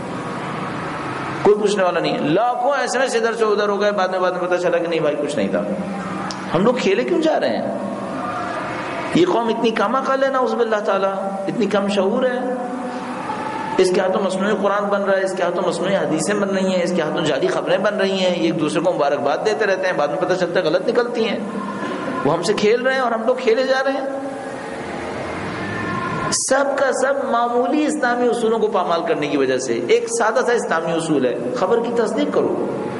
S1: کوئی پوچھنے والا نہیں ہے۔ لاکھوں ایس ایم ایس ادھر سے ادھر ہو گئے، بعد میں پتہ چلا کہ نہیں بھائی کچھ نہیں تھا۔ ہم لوگ کھیلے کیوں جا رہے ہیں؟ یہ قوم اتنی کم عقل ہے نعوذ باللہ تعالیٰ، اتنی کم شعور ہے۔ اس کے ہاتھوں مصنوعی قرآن بن رہا ہے، اس کے ہاتھوں مصنوعی حدیثیں بن رہی ہیں، اس کے ہاتھوں جعلی خبریں بن رہی ہیں، یہ ایک دوسرے کو مبارکباد دیتے رہتے ہیں، بعد میں پتہ چلتا ہے غلط نکلتی ہیں۔ وہ ہم سے کھیل رہے ہیں اور ہم لوگ کھیلے جا رہے ہیں۔ سب کا سب معمولی اسلامی اصولوں کو پامال کرنے کی وجہ سے۔ ایک سادہ سا اسلامی اصول ہے، خبر کی تصدیق کرو۔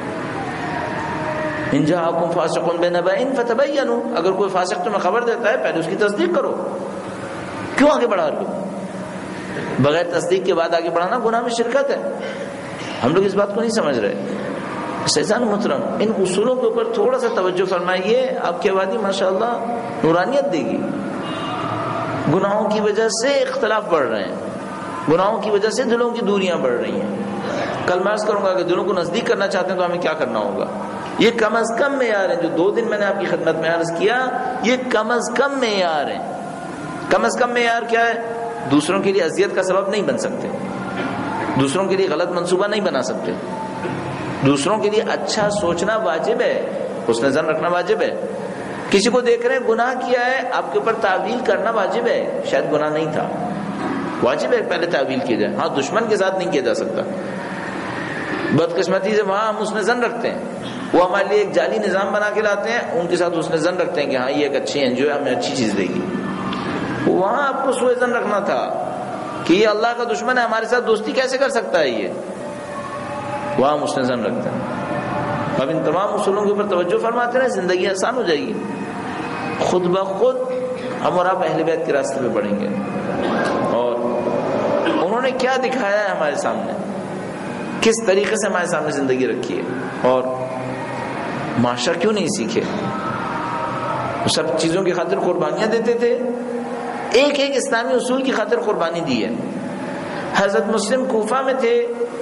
S1: ان جاءکم فاسق بنبأ فتبینوا، اگر کوئی فاسق تمہیں خبر دیتا ہے پہلے اس کی تصدیق کرو۔ کیوں آگے بڑھا رہے ہو؟ بغیر تصدیق کے بعد آگے بڑھانا گناہ میں شرکت ہے۔ ہم لوگ اس بات کو نہیں سمجھ رہے۔ عزیزان محترم، ان اصولوں کے اوپر تھوڑا سا توجہ فرمائیے، آپ کی آبادی ماشاءاللہ نورانیت دے گی۔ گناہوں کی وجہ سے اختلاف بڑھ رہے ہیں، گناہوں کی وجہ سے دلوں کی دوریاں بڑھ رہی ہیں۔ کل میں عرض کروں گا کہ دلوں کو نزدیک کرنا چاہتے ہیں تو ہمیں کیا کرنا ہوگا۔ یہ کم از کم معیار ہیں، جو 2 دن میں نے آپ کی خدمت میں عرض کیا، یہ کم از کم معیار ہیں۔ کم از کم معیار کیا ہے؟ دوسروں کے لیے اذیت کا سبب نہیں بن سکتے، دوسروں کے لیے غلط منصوبہ نہیں بنا سکتے، دوسروں کے لیے اچھا سوچنا واجب ہے، حسن ظن رکھنا واجب ہے۔ کسی کو دیکھ رہے ہیں گناہ کیا ہے، آپ کے اوپر تعویل کرنا واجب ہے، شاید گناہ نہیں تھا، واجب ہے پہلے تعویل کی جائے۔ ہاں دشمن کے ساتھ نہیں کیا جا سکتا، بدقسمتی سے وہاں ہم حسن ظن رکھتے ہیں، وہ ہمارے لیے ایک جعلی نظام بنا کے لاتے ہیں، ان کے ساتھ حسن ظن رکھتے ہیں کہ ہاں یہ ایک اچھی انجو ہے، ہمیں اچھی چیز دے گی۔ وہاں آپ کو سوء ظن رکھنا تھا کہ یہ اللہ کا دشمن ہے، ہمارے ساتھ دوستی کیسے کر سکتا ہے، یہ وہاں ہم حسن ظن رکھتے ہیں۔ اب ان تمام اصولوں کے اوپر توجہ فرماتے ہیں، زندگی آسان ہو جائے گی، خود بخود ہم اور آپ اہل بیت کے راستے پہ بڑھیں گے۔ اور انہوں نے کیا دکھایا ہے ہمارے سامنے، کس طریقے سے ہمارے سامنے زندگی رکھی ہے، اور معاشرہ کیوں نہیں سیکھے۔ وہ سب چیزوں کی خاطر قربانیاں دیتے تھے، ایک ایک اسلامی اصول کی خاطر قربانی دی ہے۔ حضرت مسلم کوفہ میں تھے،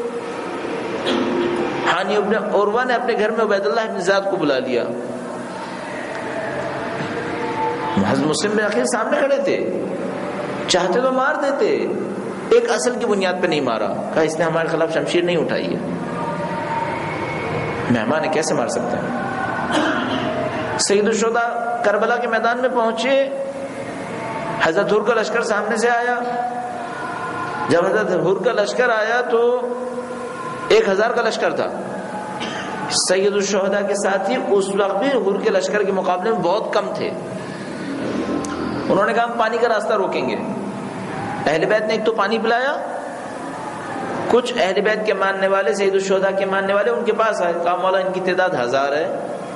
S1: ہانی ابن عروہ نے اپنے گھر میں عبید اللہ ابن زیاد کو بلا لیا، حضرت مسلم بن عقیل سامنے کھڑے تھے، چاہتے تو مار دیتے، ایک اصل کی بنیاد پہ نہیں مارا، کہا اس نے ہمارے خلاف شمشیر نہیں اٹھائی ہے، مہمان ہے کیسے مار سکتے ہیں۔ سید الشہداء کربلا کے میدان میں پہنچے، حضرت حر کا لشکر سامنے سے آیا، جب حضرت حر کا لشکر آیا تو 1000 کا لشکر تھا، سید الشہداء کے ساتھی اس وقت بھی حر کے لشکر کے مقابلے میں بہت کم تھے۔ انہوں نے کہا ہم پانی کا راستہ روکیں گے۔ اہل بیت نے ایک تو پانی پلایا، کچھ اہل بیت کے ماننے والے، سید الشہداء کے ماننے والے ان کے پاس آئے، کہا مولا ان کی تعداد 1000 ہے،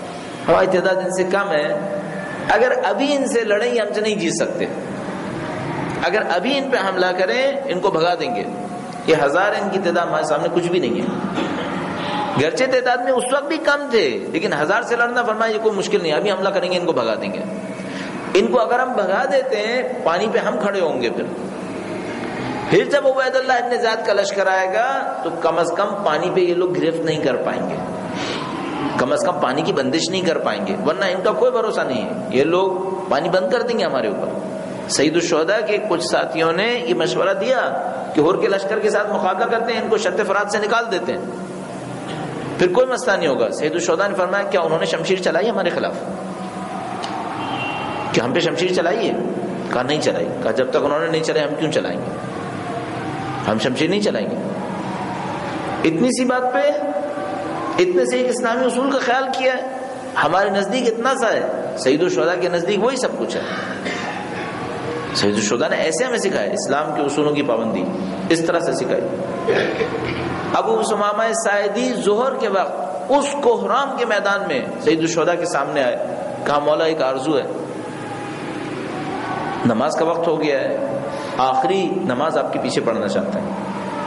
S1: ہماری تعداد ان سے کم ہے، اگر ابھی ان سے لڑیں ہم سے نہیں جیت سکتے، اگر ابھی ان پہ حملہ کریں ان کو بھگا دیں گے، یہ 1000 ان کی تعداد ہمارے سامنے کچھ بھی نہیں ہے، گرچہ تعداد میں اس وقت بھی کم تھے لیکن 1000 سے لڑنا فرمایا یہ کوئی مشکل نہیں، ابھی حملہ کریں گے ان کو بھگا دیں گے۔ ان کو اگر ہم بھگا دیتے ہیں پانی پہ ہم کھڑے ہوں گے، پھر جب عبید اللہ ابن زیاد کا لشکر آئے گا تو کم از کم پانی پہ یہ لوگ گرفت نہیں کر پائیں گے، کم از کم پانی کی بندش نہیں کر پائیں گے، ورنہ ان کا کوئی بھروسہ نہیں ہے، یہ لوگ پانی بند کر دیں گے ہمارے اوپر۔ سید الشہداء کے کچھ ساتھیوں نے یہ مشورہ دیا کہ ہور کے لشکر کے ساتھ مقابلہ کرتے ہیں، ان کو شط فرات سے نکال دیتے ہیں، پھر کوئی مسئلہ نہیں ہوگا۔ سید الشہداء نے فرمایا کیا انہوں نے شمشیر چلائی ہمارے خلاف؟ کیا ہم پہ شمشیر چلائی ہے؟ کہا نہیں چلائی۔ کہا جب تک انہوں نے نہیں چلائی ہم کیوں چلائیں گے، ہم شمشیر نہیں چلائیں گے۔ اتنی سی بات پہ اتنے سے ایک اسلامی اصول کا خیال کیا ہے، ہمارے نزدیک اتنا سا ہے، سید الشہداء کے نزدیک وہی سب کچھ ہے۔ سید الشہداء نے ایسے ہمیں سکھایا اسلام کے اصولوں کی پابندی، اس طرح سے سکھائی۔ ابو ثمامہ ساعدی ظہر کے وقت اس کوہرام کے میدان میں سید الشہداء کے سامنے آئے، کہا مولا ایک آرزو ہے، نماز کا وقت ہو گیا ہے، آخری نماز آپ کے پیچھے پڑھنا چاہتے ہیں۔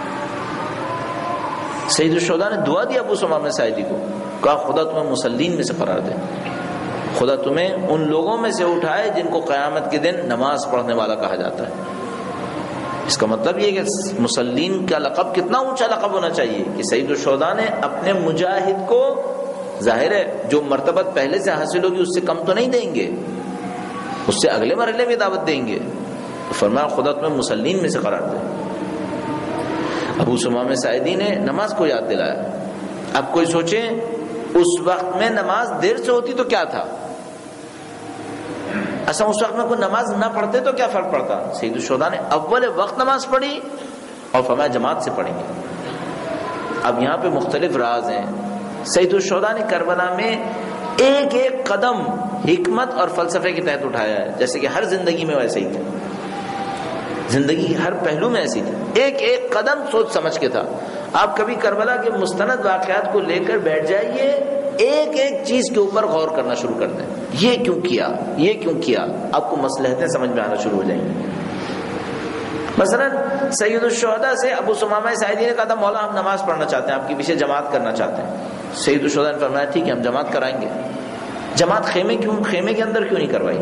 S1: سید الشہداء نے دعا دی ابو ثمامہ ساعدی کو، کہا خدا تمہیں مسلین میں سے قرار دے، خدا تمہیں ان لوگوں میں سے اٹھائے جن کو قیامت کے دن نماز پڑھنے والا کہا جاتا ہے۔ اس کا مطلب یہ کہ مسلین کا لقب کتنا اونچا لقب ہونا چاہیے کہ سید الشہداء نے اپنے مجاہد کو، ظاہر ہے جو مرتبت پہلے سے حاصل ہوگی اس سے کم تو نہیں دیں گے، اس سے اگلے مرحلے میں دعوت دیں گے، تو فرمایا خدا تمہیں مسلین میں سے قرار دے۔ ابو ثمامہ ساعدی نے نماز کو یاد دلایا۔ اب کوئی سوچے اس وقت میں نماز دیر سے ہوتی تو کیا تھا، اصلا اس وقت میں کوئی نماز نہ پڑھتے تو کیا فرق پڑتا؟ سید الشہداء نے اول وقت نماز پڑھی اور فرمایا جماعت سے پڑھیں گے۔ اب یہاں پہ مختلف راز ہیں۔ سید الشہداء نے کربلا میں ایک ایک قدم حکمت اور فلسفے کے تحت اٹھایا ہے، جیسے کہ ہر زندگی میں ویسے ہی تھا، زندگی کے ہر پہلو میں ایسی تھی، ایک ایک قدم سوچ سمجھ کے تھا۔ آپ کبھی کربلا کے مستند واقعات کو لے کر بیٹھ جائیے، ایک ایک چیز کے اوپر غور کرنا شروع کر دیں، یہ کیوں کیا، یہ کیوں کیا، آپ کو مصلحتیں سمجھ میں آنا شروع ہو جائیں گی۔ مثلا سید الشہداء سے ابو ثمامہ ساعدی نے کہا تھا مولا ہم نماز پڑھنا چاہتے ہیں، آپ کے پیچھے جماعت کرنا چاہتے ہیں۔ سید الشہداء نے فرمایا ٹھیک ہے ہم جماعت کرائیں گے۔ جماعت خیمے کے اندر کیوں نہیں کروائی؟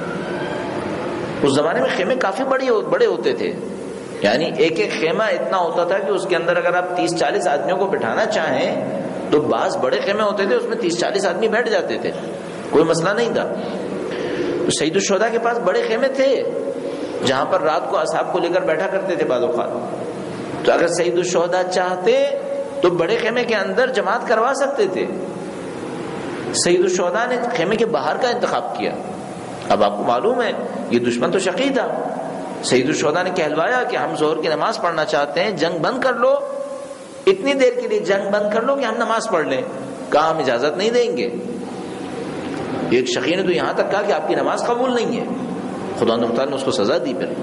S1: اس زمانے میں خیمے کافی بڑے ہوتے تھے، یعنی ایک ایک خیمہ اتنا ہوتا تھا کہ اس کے اندر اگر آپ 30-40 آدمیوں کو بٹھانا چاہیں تو بعض بڑے خیمے ہوتے تھے، اس میں 30-40 آدمی بیٹھ جاتے تھے، کوئی مسئلہ نہیں تھا۔ تو سید الشہداء کے پاس بڑے خیمے تھے جہاں پر رات کو اصحاب کو لے کر بیٹھا کرتے تھے بعض اوقات، تو اگر سید الشہداء چاہتے تو بڑے خیمے کے اندر جماعت کروا سکتے تھے۔ سید الشہداء نے خیمے کے باہر کا انتخاب کیا۔ اب آپ کو معلوم ہے یہ دشمن تو شقی تھا، سید الشہداء نے کہلوایا کہ ہم ظہر کی نماز پڑھنا چاہتے ہیں، جنگ بند کر لو، اتنی دیر کے لیے جنگ بند کر لو کہ ہم نماز پڑھ لیں۔ کہا ہم اجازت نہیں دیں گے۔ ایک شقی نے تو یہاں تک کہا کہ آپ کی نماز قبول نہیں ہے، خدا تعالیٰ نے اس کو سزا دی۔ پھر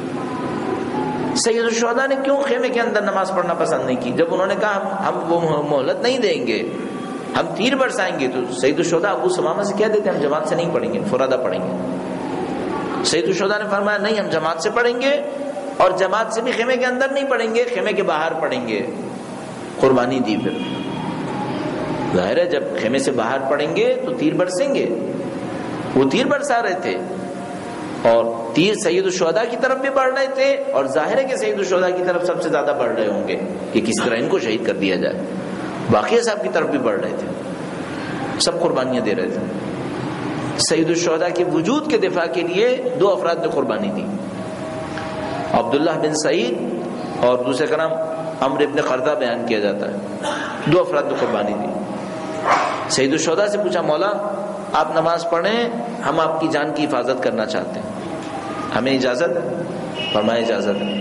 S1: سید الشہداء نے کیوں خیمے کے اندر نماز پڑھنا پسند نہیں کی؟ جب انہوں نے کہا ہم وہ مہلت نہیں دیں گے، ہم تیر برسائیں گے، تو سید الشہداء ابو ثمامہ سے کہہ دیتے ہم جماعت سے نہیں پڑھیں گے، فرادہ پڑھیں گے۔ سید الشہداء نے فرمایا نہیں ہم جماعت سے پڑھیں گے، اور جماعت سے بھی خیمے کے اندر نہیں پڑھیں گے، خیمے کے باہر پڑھیں گے۔ قربانی دی۔ پھر ظاہر ہے جب خیمے سے باہر پڑھیں گے تو تیر برسیں گے، وہ تیر برسا رہے تھے اور تیر سید الشہداء کی طرف بھی بڑھ رہے تھے، اور ظاہر ہے کہ سید الشہداء کی طرف سب سے زیادہ بڑھ رہے ہوں گے کہ کس طرح ان کو شہید کر دیا جائے، باقی صاحب کی طرف بھی بڑھ رہے تھے، سب قربانیاں دے رہے تھے۔ سید الشہداء کے وجود کے دفاع کے لیے 2 افراد نے قربانی دی، عبداللہ بن سعید اور دوسرے کا نام عمرو ابن قردہ بیان کیا جاتا ہے، 2 افراد نے قربانی دی۔ سید الشہداء سے پوچھا مولا آپ نماز پڑھیں، ہم آپ کی جان کی حفاظت کرنا چاہتے ہیں، ہمیں اجازت ہے؟ فرمایا اجازت ہے۔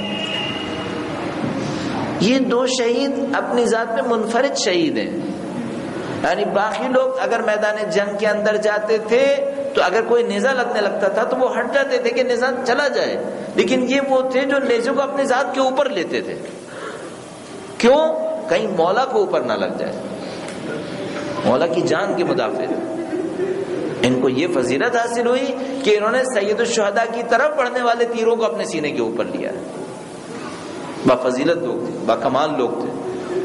S1: یہ 2 شہید اپنی ذات میں منفرد شہید ہیں، یعنی باقی لوگ اگر میدان جنگ کے اندر جاتے تھے تو اگر کوئی نیزہ لگنے لگتا تھا تو وہ ہٹ جاتے تھے کہ نیزہ چلا جائے، لیکن یہ وہ تھے جو نیزے کو اپنی ذات کے اوپر لیتے تھے، کیوں؟ کہیں مولا کو اوپر نہ لگ جائے، مولا کی جان کے مدافع۔ ان کو یہ فضیلت حاصل ہوئی کہ انہوں نے سید الشہداء کی طرف بڑھنے والے تیروں کو اپنے سینے کے اوپر لیا. با فضیلت لوگ تھے, با کمال لوگ تھے.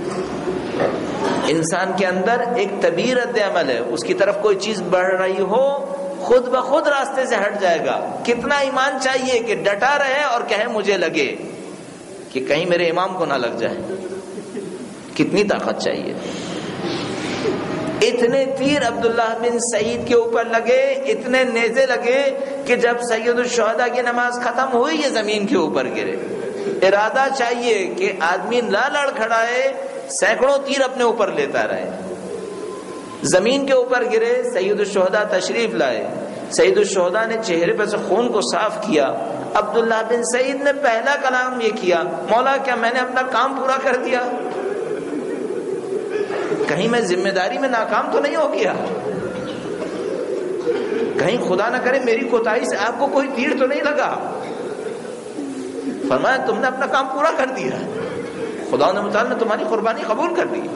S1: انسان کے اندر ایک طبیعی رد عمل ہے, اس کی طرف کوئی چیز بڑھ رہی ہو خود بخود راستے سے ہٹ جائے گا. کتنا ایمان چاہیے کہ ڈٹا رہے اور کہے مجھے لگے کہ کہیں میرے امام کو نہ لگ جائے. کتنی طاقت چاہیے. اتنے تیر عبداللہ بن سعید کے اوپر لگے, اتنے نیزے لگے کہ جب سید الشہداء کی نماز ختم ہوئی یہ زمین کے اوپر گرے. ارادہ چاہیے کہ آدمی نہ لڑ کھڑائے, سینکڑوں تیر اپنے اوپر لیتا رہے. زمین کے اوپر گرے, سید الشہداء تشریف لائے. سید الشہداء نے چہرے پر سے خون کو صاف کیا. عبداللہ بن سعید نے پہلا کلام یہ کیا, مولا کیا میں نے اپنا کام پورا کر دیا؟ کہیں میں ذمہ داری میں ناکام تو نہیں ہو گیا؟ کہیں خدا نہ کرے میری کوتاہی سے آپ کو کوئی تیر تو نہیں لگا؟ فرمایا تم نے اپنا کام پورا کر دیا, خدا متعال نے تمہاری قربانی قبول کر لی.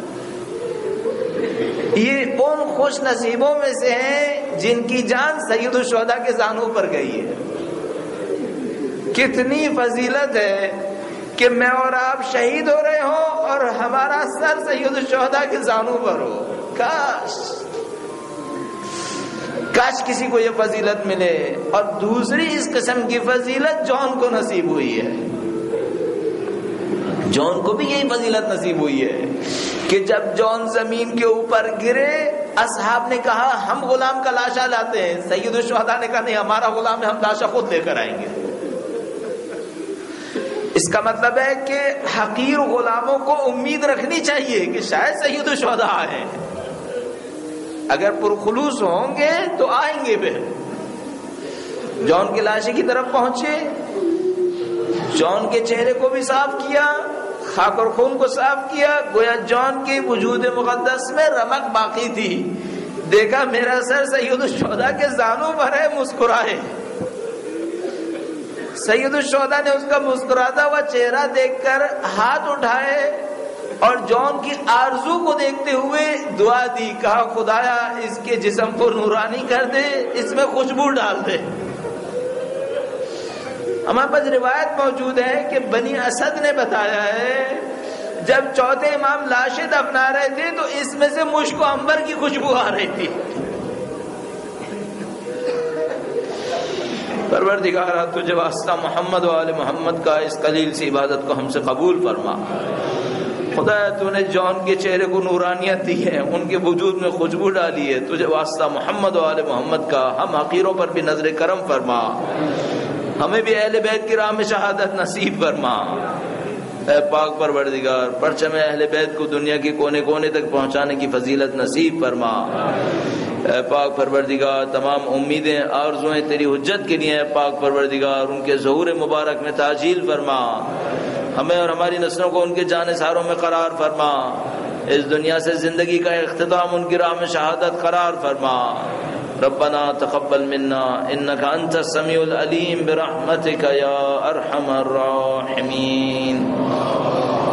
S1: یہ ان خوش نصیبوں میں سے ہیں جن کی جان سید الشہداء کے زانوں پر گئی ہے. کتنی فضیلت ہے کہ میں اور آپ شہید ہو رہے ہوں اور ہمارا سر سید الشہداء کے زانوں پر ہو. کاش کسی کو یہ فضیلت ملے. اور دوسری اس قسم کی فضیلت جون کو نصیب ہوئی ہے. جون کو بھی یہی فضیلت نصیب ہوئی ہے کہ جب جون زمین کے اوپر گرے, اصحاب نے کہا ہم غلام کا لاشا لاتے ہیں. سید الشہداء نے کہا نہیں, ہمارا غلام ہے, ہم لاشا خود لے کر آئیں گے. اس کا مطلب ہے کہ حقیر غلاموں کو امید رکھنی چاہیے کہ شاید سید الشہداء آئے. اگر پرخلوص ہوں گے تو آئیں گے بھی. جون کے لاشے کی طرف پہنچے, جون کے چہرے کو بھی صاف کیا, خاک اور خون کو صاف کیا. گویا جون کے وجود مقدس میں رمق باقی تھی. دیکھا میرا سر سید الشہداء کے زانوں پر ہے, مسکرائے. سید الشہداء نے اس کا مسکراتا ہوا چہرہ دیکھ کر ہاتھ اٹھائے اور جون کی آرزو کو دیکھتے ہوئے دعا دی. کہا خدایا اس کے جسم کو نورانی کر دے, اس میں خوشبو ڈال دے. ہمارے پاس روایت موجود ہے کہ بنی اسد نے بتایا ہے جب چوتھے امام لاشیں دفنا رہے تھے تو اس میں سے مشک و عنبر کی خوشبو آ رہی تھی. پروردگارا تجھے واسطہ محمد و آل محمد کا اس قلیل سی عبادت کو ہم سے قبول فرما. خدایا تو نے جون کے چہرے کو نورانیت دی ہے, ان کے وجود میں خوشبو ڈالی ہے. تجھے واسطہ محمد و آل محمد کا ہم حقیروں پر بھی نظر کرم فرما. ہمیں بھی اہل بیت کی راہ میں شہادت نصیب فرما. اے پاک پروردگار, پرچم اہل بیت کو دنیا کے کونے کونے تک پہنچانے کی فضیلت نصیب فرما. اے پاک پروردگار, تمام امیدیں آرزویں تیری حجت کے لیے. اے پاک پروردگار, ان کے ظہور مبارک میں تعجیل فرما. ہمیں اور ہماری نسلوں کو ان کے جانثاروں میں قرار فرما. اس دنیا سے زندگی کا اختتام ان کی راہ میں شہادت قرار فرما. ربنا تقبل منا انك انت السميع العليم برحمتك يا ارحم الراحمين.